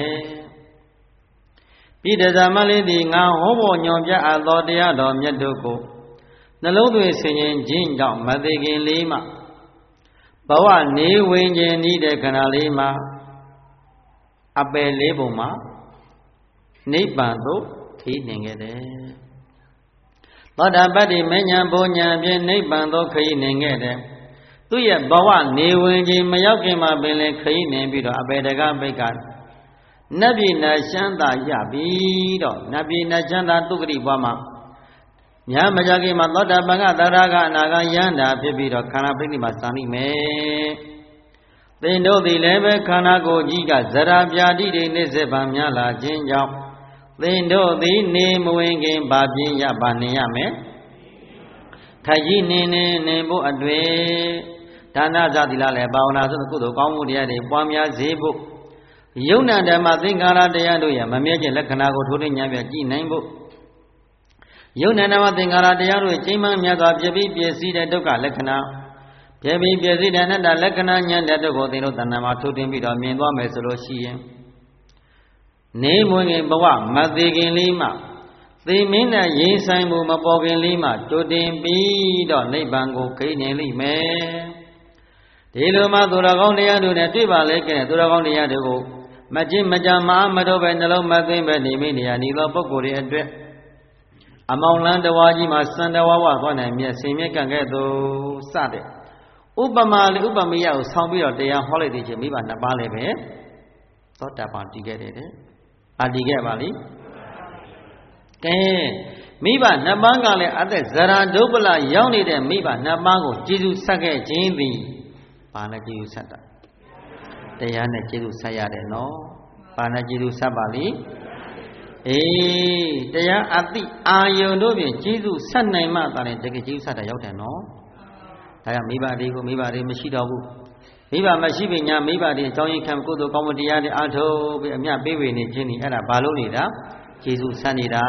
A: ပြည်တဇာမလေးသည်ငါဟောပေါ်ညွန်ပြအပ်သောတရားတော်မြတ်တို့ကိုနှလုံးသွင်းဆင်ခြင်ခြင်းကြောင့်မသိခင်လေးမှဘဝနေဝင်ခြင်းဤတဲ့ခဏလေးမှာအပယ်လေးပုံမှာနိဗ္ဗာန်သို့ခရီးနှင်ခဲ့တယ်သောတာပတ္တိမဉ္ဇဉ်ဘုံဉဏ်ဖြင့်နိဗ္ဗာန်သို့ခရီးနှင်ခဲ့တယ်သူရဲ့ဘဝနေဝင်ခြင်းမရောက်ခင်မှာပင်လည်းခရီးနှင်ပြီးတော့အပေတကပိတ်ကနတ်ပြည်နတ်ရှမ်းသာရပြီးတော့နတ်ပြည်နတ်ရှမ်းသာတုဂတိဘဝမှာညာမကြခင်မှာသောတာပန်ကသရကအနာဂယန္တာဖြစ်ပြီးတော့ခန္ဓာပိဋိမှာစံလိမယ်သင်တို့သည်လည်းပဲခန္ဓာကိုယ်ကြီးကဇရာပြာတိတွေနှိစ္စဗံများလာခြင်းကြောင့်သင်တို့သည်နေမဝင်ခင်ဘာပြင်းရပါနေရမယ်ထိုင်ကြီးနေနေနေဖို့အတွေ့ဒါနဇတိလလည်းဘာဝနာဆိုတဲ့ကုသိုလ်ကောင်းမှုတရားတွေပွားများစေဖို့ယုံနာဓမ္မသင်္ကာရတရားတို့ရဲ့မမြဲခြင်းလက္ခဏာကိုထိုးထွင်းဉာဏ်ပြကြည့်နိုင်ဖို့ယုံနာဓမ္မသင်္ကာရတရားတို့ရဲ့ကျိမ်းမှန်မြတ်စွာပြည့်ပြီးပြည့်စည်တဲ့ဒုက္ခလက္ခဏာပြည့်ပြီးပြည့်စည်တဲ့အနတ္တလက္ခဏာဉာဏ်တဲ့တို့ကိုသင်တို့တဏ္ဍာမှာထိုးထွင်းပြီးတော့မြင်သွားမယ်ဆိုလို့ရှိရင်နေမွေခင်ဘဝမသေးခင်လေးမှသေမင်းနဲ့ရင်ဆိုင်မှုမပေါ်ခင်လေးမှတိုးတင်ပြီးတော့နိဗ္ဗာန်ကိုခိနေလိမ့်မယ်ဒီလိုမှသူတော်ကောင်းတရားတို့နဲ့တွေ့ပါလေခဲ့သူတော်ကောင်းတရားတွေကိုမကျင့်မကြမအားမတော့ပဲနှလုံးမသွင်းပဲနေမိနေရနေသောပုဂ္ဂိုလ်တွေအတွက်အမောင်လန်းတဝါကြီးမှာစံတဝါဝသွားနိုင်မြတ်ဆင်မြတ်ကံခဲ့သူစတဲ့ဥပမာလေးဥပမေယကိုဆောင်းပြီးတော့တရားဟောလိုက်တဲ့ချင်းမိဘနှစ်ပါးလည်းပဲသောတာပန်တည်ခဲ့တယ်တဲ့အာတည်ခဲ့ပါလိမ့်ကဲမိဘနှစ်ပါးကလည်းအသက်ဇရာဒုပ္ပလရောက်နေတဲ့မိဘနှစ်ပါးကိုကျေးဇူးဆက်ခဲ့ခြင်းသည်ဘာနဲ့ကျေးဇူးဆက်တာတရားနဲ့ကျေးဇူးဆက်ရတယ်နော်ဘာနဲ့ကျေးဇူးဆက်ပါလိမ့်အေးတရားအတိအာယုံတို့ဖြင့်ကျေးဇူးဆက်နိုင်မှသာလေတကယ်ကျေးဇူးဆက်တာရောက်တယ်နော်ဒါကြောင့်မိဘတွေကိုမိဘတွေမရှိတော့ဘူးမိဘမရှိပညာမိဘတွေအကြောင်းရင်းခံကုသိုလ်ကောင်းမှုတရားတွေအားထုတ်ပြီးအမြတ်ပေးဝေနေခြင်းนี่အဲ့ဒါဘာလို့နေတာကျေစုဆန်းနေတာ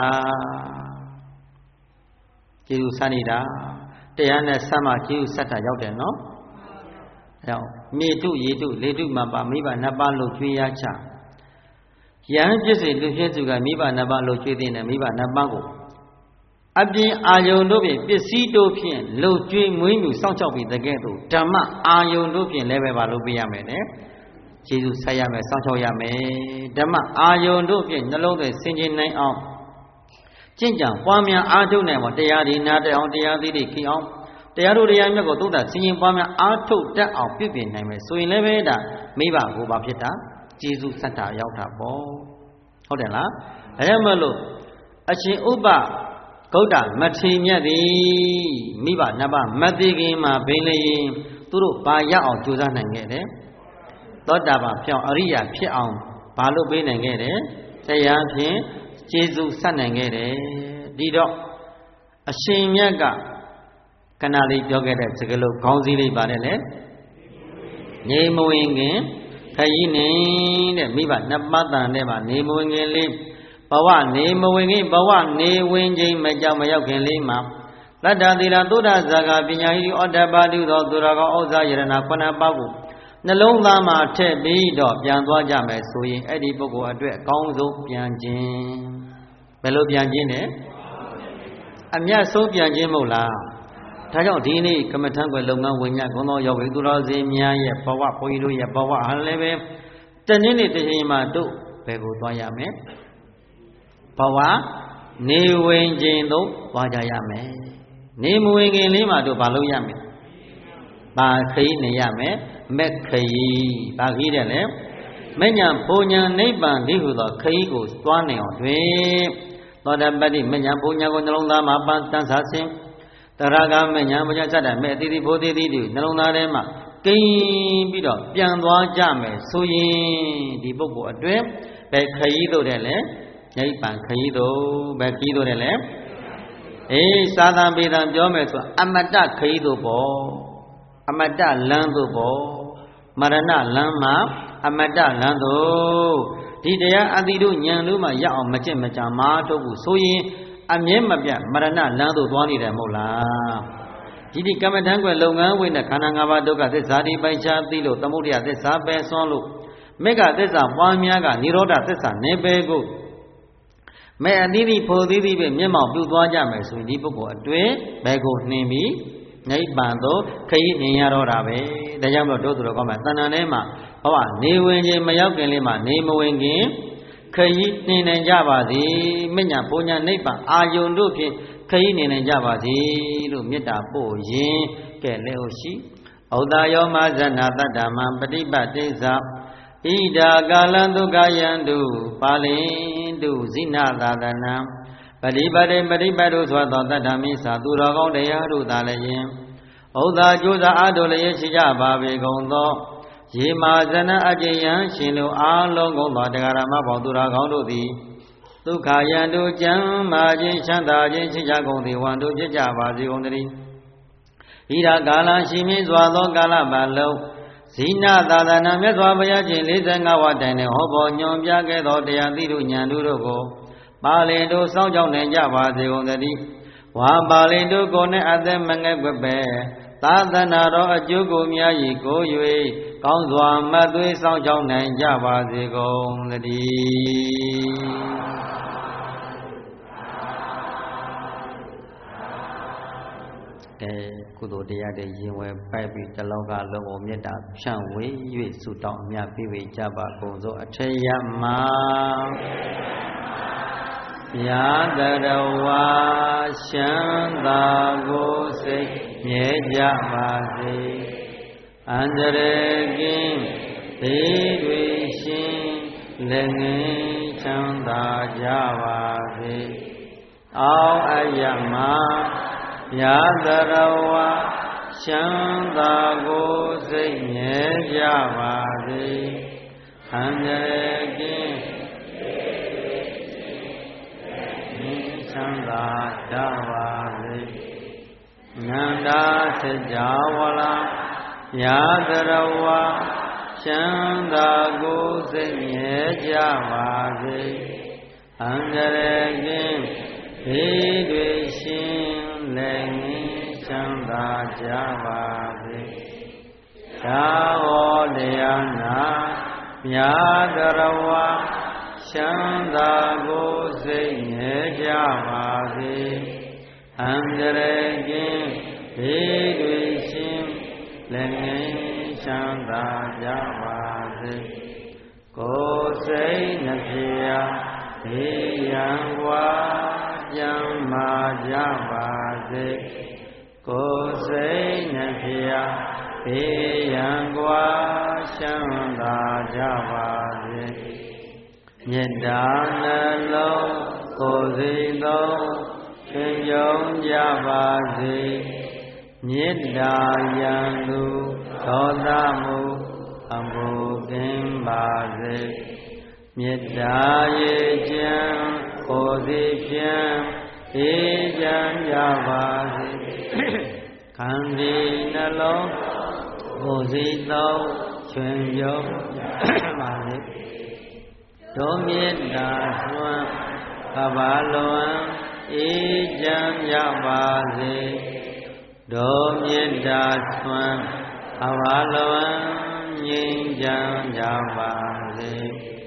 A: ကျေစုဆန်းနေတာတရားနဲ့ဆက်မှကျေစုဆက်တာရောက်တယ်နော်အဲ့တော့မြေတုရေတုလေတုမှာပါမိဘနှစ်ပါးလို့ကျွေးရချယဟန်ဖြစ်စေလူဖြစ်သူကမိဘနှစ်ပါးလို့ကျွေးတဲ့မိဘနှစ်ပါးကိုအပြင်အာယုန်တို့ဖြင့်ပစ္စည်းတို့ဖြင့်လှုပ်ကြွေးမွေးမြူစောင့်ရှောက်ပြီးတကယ်တော့ဓမ္မအာယုန်တို့ဖြင့်လည်းပဲပါလို့ပြရမယ်နဲ့ကျေးဇူးဆက်ရမယ်စောင့်ရှောက်ရမယ်ဓမ္မအာယုန်တို့ဖြင့်နှလုံးသွင်းဆင်ခြင်နိုင်အောင်ကျင့်ကြံပွားများအားထုတ်နိုင်အောင်တရားဒီနာတဲ့အောင်တရားသီးတွေခင်အောင်တရားတို့တရားမြတ်ကိုသုံးသဆင်ခြင်ပွားများအားထုတ်တတ်အောင်ပြည့်ပြည့်နိုင်မယ်ဆိုရင်လည်းပဲဒါမိဘကိုပါဖြစ်တာကျေးဇူးဆက်တာရောက်တာပေါ့ဟုတ်တယ်လားအဲဒါမလို့အရှင်ဥပဂௌတမထေရမြတ်သည်မိဘနှစ်ပါးမသိခင်မှာဘိန်းလျင်သူတို့ဘာရအောင်ကြိုးစားနိုင်ခဲ့တယ်သောတာပန်ပြောင်းအရိယာဖြစ်အောင်ဘာလို့ပေးနိုင်ခဲ့တယ်တရားဖြင့်ကျေစုဆက်နိုင်ခဲ့တယ်ဒီတော့အရှင်မြတ်ကခဏလေးပြောခဲ့တဲ့စကားလုံးခေါင်းစည်းလေးပါတယ်လေနေမဝင်ခင်ခရီးနေတဲ့မိဘနှစ်ပါးတန်တဲ့မှာနေမဝင်ခင်လေးဘဝနေမဝင်ခင်ဘဝနေဝင်ခြင်းမကြောက်မရောက်ခင်လေးမှာတတ္တသီလသုဒ္ဓဇာကပညာဟိဩတ္တပါတိသောသူတော်ကောင်းဥစ္စာယရဏခုနှစ်ပါးကိုနှလုံးသားမှာထည့်ပြီးတော့ပြန်သွားကြမယ်ဆိုရင်အဲ့ဒီပုဂ္ဂိုလ်အတွက်အကောင်းဆုံးပြန်ခြင်းဘယ်လိုပြန်ခြင်းလဲအမြတ်ဆုံးပြန်ခြင်းမဟုတ်လားဒါကြောင့်ဒီနေ့ကမ္မထံကွယ်လုပ်ငန်းဝင်ညဂုဏ်တော်ယောဂီသူတော်စင်များရဲ့ဘဝဘုန်းကြီးတို့ရဲ့ဘဝဟာလည်းပဲတနေ့နေ့တစ်ချိန်မှာတို့ဘယ်ကိုသွားရမလဲဘဝနေဝင်ခြင်းတို့သွားကြရမယ်နေမဝင်ခင်လေးမှာတို့ဘာလုပ်ရမလဲဘာခရီးနေရမယ်မက်ခရီးဘာခရီးတယ်လဲမညာဘုံညာနိဗ္ဗာန်ဒီဟုသောခရီးကိုသွားနိုင်အောင်တွင်သောတပတ္တိမညာဘုံညာကိုနှလုံးသားမှာပန်းတန်းစားခြင်းတရဂမညာဘုံညာစတဲ့မဲ့အတိတိဘုဒ္ဓတိတိနှလုံးသားထဲမှာကိန်းပြီးတော့ပြန်သွားကြမယ်ဆိုရင်ဒီပုဂ္ဂိုလ်အတွင်းဘယ်ခရီးတို့တဲ့လဲနိဗ္ဗာန်ခရီးတို့ဘယ်ခရီးတို့တဲ့လဲအေးသာသံပေတံပြောမယ်ဆိုအမတ္တခရီးတို့ပေါ့အမတ္တလမ်းတို့ပေါ့မရဏလမ်းမှာအမတ္တလမ်းတို့ဒီတရားအတိတို့ဉာဏ်တို့မှရအောင်မကျင့်မကြမာထုတ်ဘူးဆိုရင်အမြဲမပြတ်မရဏလမ်းတို့သွားနေတယ်မဟုတ်လားဒီဒီကမ္မထံကွယ်လုပ်ငန်းဝင်တဲ့ခန္ဓာ၅ပါးဒုက္ခသစ္စာဒီပိုင်ခြားသိလို့သမုဒယသစ္စာပယ်ဆွမ်းလို့မေဃသစ္စာပွားများကនិရောဓသစ္စာနေပယ်ကိုမဲ့အသီးသီးဖို့သီးသီးပဲမျက်မှောက်ပြုသွားကြမယ်ဆိုရင်ဒီပုဂ္ဂိုလ်အတွင်းဘယ်ကိုနှင်ပြီးနိဗ္ဗာန်သို့ခရီးနှင်ရတော့တာပဲဒါကြောင့်မလို့တို့သူတော်ကောင်းမှာတဏ္ဍာထဲမှာဘဝနေဝင်ခြင်းမရောက်ခင်လေးမှာနေမဝင်ခင်ခရီးနှင်နိုင်ကြပါစေမညာဘုံညာနိဗ္ဗာန်အာယုန်တို့ဖြင့်ခရီးနှင်နိုင်ကြပါစေလို့မေတ္တာပို့ရင်ကဲလည်းဟုတ်ရှိဩဒယောမဇဏတတ္တမံပฏิပတ်တိသဣဒာကာလံဒုက္ခယံတုပါလင်တုဇိနသာသနံပฏิပတ်တိပฏิပတ်တို့ဆိုသောတတ္တမိသာသူတော်ကောင်းတရားတို့သာလည်းယင်ဩဒကြိုးစားအားထုတ်လျက်ရှိကြပါပေကုန်သောယေမာဇနအကျဉ်ယံရှင်တို့အားလုံးကုန်သောတရားဓမ္မပေါင်းသူတော်ကောင်းတို့သည်ဒုက္ခယံတုကျမ်းမာခြင်းချမ်းသာခြင်းရှိကြကုန်သည်ဝန္တုဖြစ်ကြပါစေကုန်တည်းဣဒာကာလရှိမင်းစွာသောကာလပတ်လုံးဇိနသာသနာမြတ်စွာဘုရားရှင်၄၅ဝါတိုင်နဲ့ဟောပေါ်ညွန်ပြခဲ့သောတရားသီးတို့ဉာဏ်တို့ကိုပါဠိတို့စောင့်ကြောင်းနိုင်ကြပါစေကုန်သတည်းဝါပါဠိတို့ကိုနဲ့အသက်မငဲ့ွက်ပဲသာသနာတော်အကျိုးကိုများ၏ကို၍ကောင်းစွာမတ်သွေးစောင့်ကြောင်းနိုင်ကြပါစေကုန်သတည်းအဲကုသိုလ်တရားတွေရင်ဝယ်ပိုက်ပြီးတလောကလုံးကိုမေတ္တာဖြန့်ဝေ၍ဆုတောင်းအမြတ်ပေးဝေကြပါကုန်သောအထေယမယာတရဝါရှမ်းသာကိုစိတ်မြဲကြပါစေအန္တရာယ်ကင်းဒေတွေရှင်လက်ငင်းချမ်းသာကြပါစေအောင်းအယမယာတရဝါရှမ်းသာကိုစိတ်မြဲကြပါစေအန္တရာယ်ကင်းချမ်းသာကြပါစေနန္ဒာစကြာဝဠာယာတရဝချမ်းသာကိုယ်စိတ်မြဲကြပါစေအန္တရာယ်ကင်းဘေးတွေရှင်လည်းငြိမ်းချမ်းသာကြပါစေသာဟောတရားနာမြာတရဝချမ်းသာကိုယ်စိတ်မြဲကြပါစေအန္တရာယ်ကင်းဘေးတွေရှင်လည်းငြိမ်းချမ်းသာကြပါစေကိုယ်စိတ်နှဖျားဘေးရန်ဝါကျမ်းမာကြပါစေကိုယ်စိတ်နှဖျားဘေးရန်ကွာချမ်းသာကြပါစေမေတ္တာနှလုံးကိုယ်စိတ်သုံးသင်ယုံကြပါစေမေတ္တာယံသူဒေါသမှုအမှုကင်းပါစေမေတ္တာရေချမ်းကိုယ်စီဖြင့်အေးချမ်းကြပါစေခန္ဒီနှလုံးကိုယ်စီသုံးချွင်ယုံပါစေဒုမေတ္တာသွမ်းကဘာလွန်အေးချမ်းကြပါစေဒုမေတ္တာသွမ်းကဘာလွန်ငြိမ်းချမ်းကြပါစေ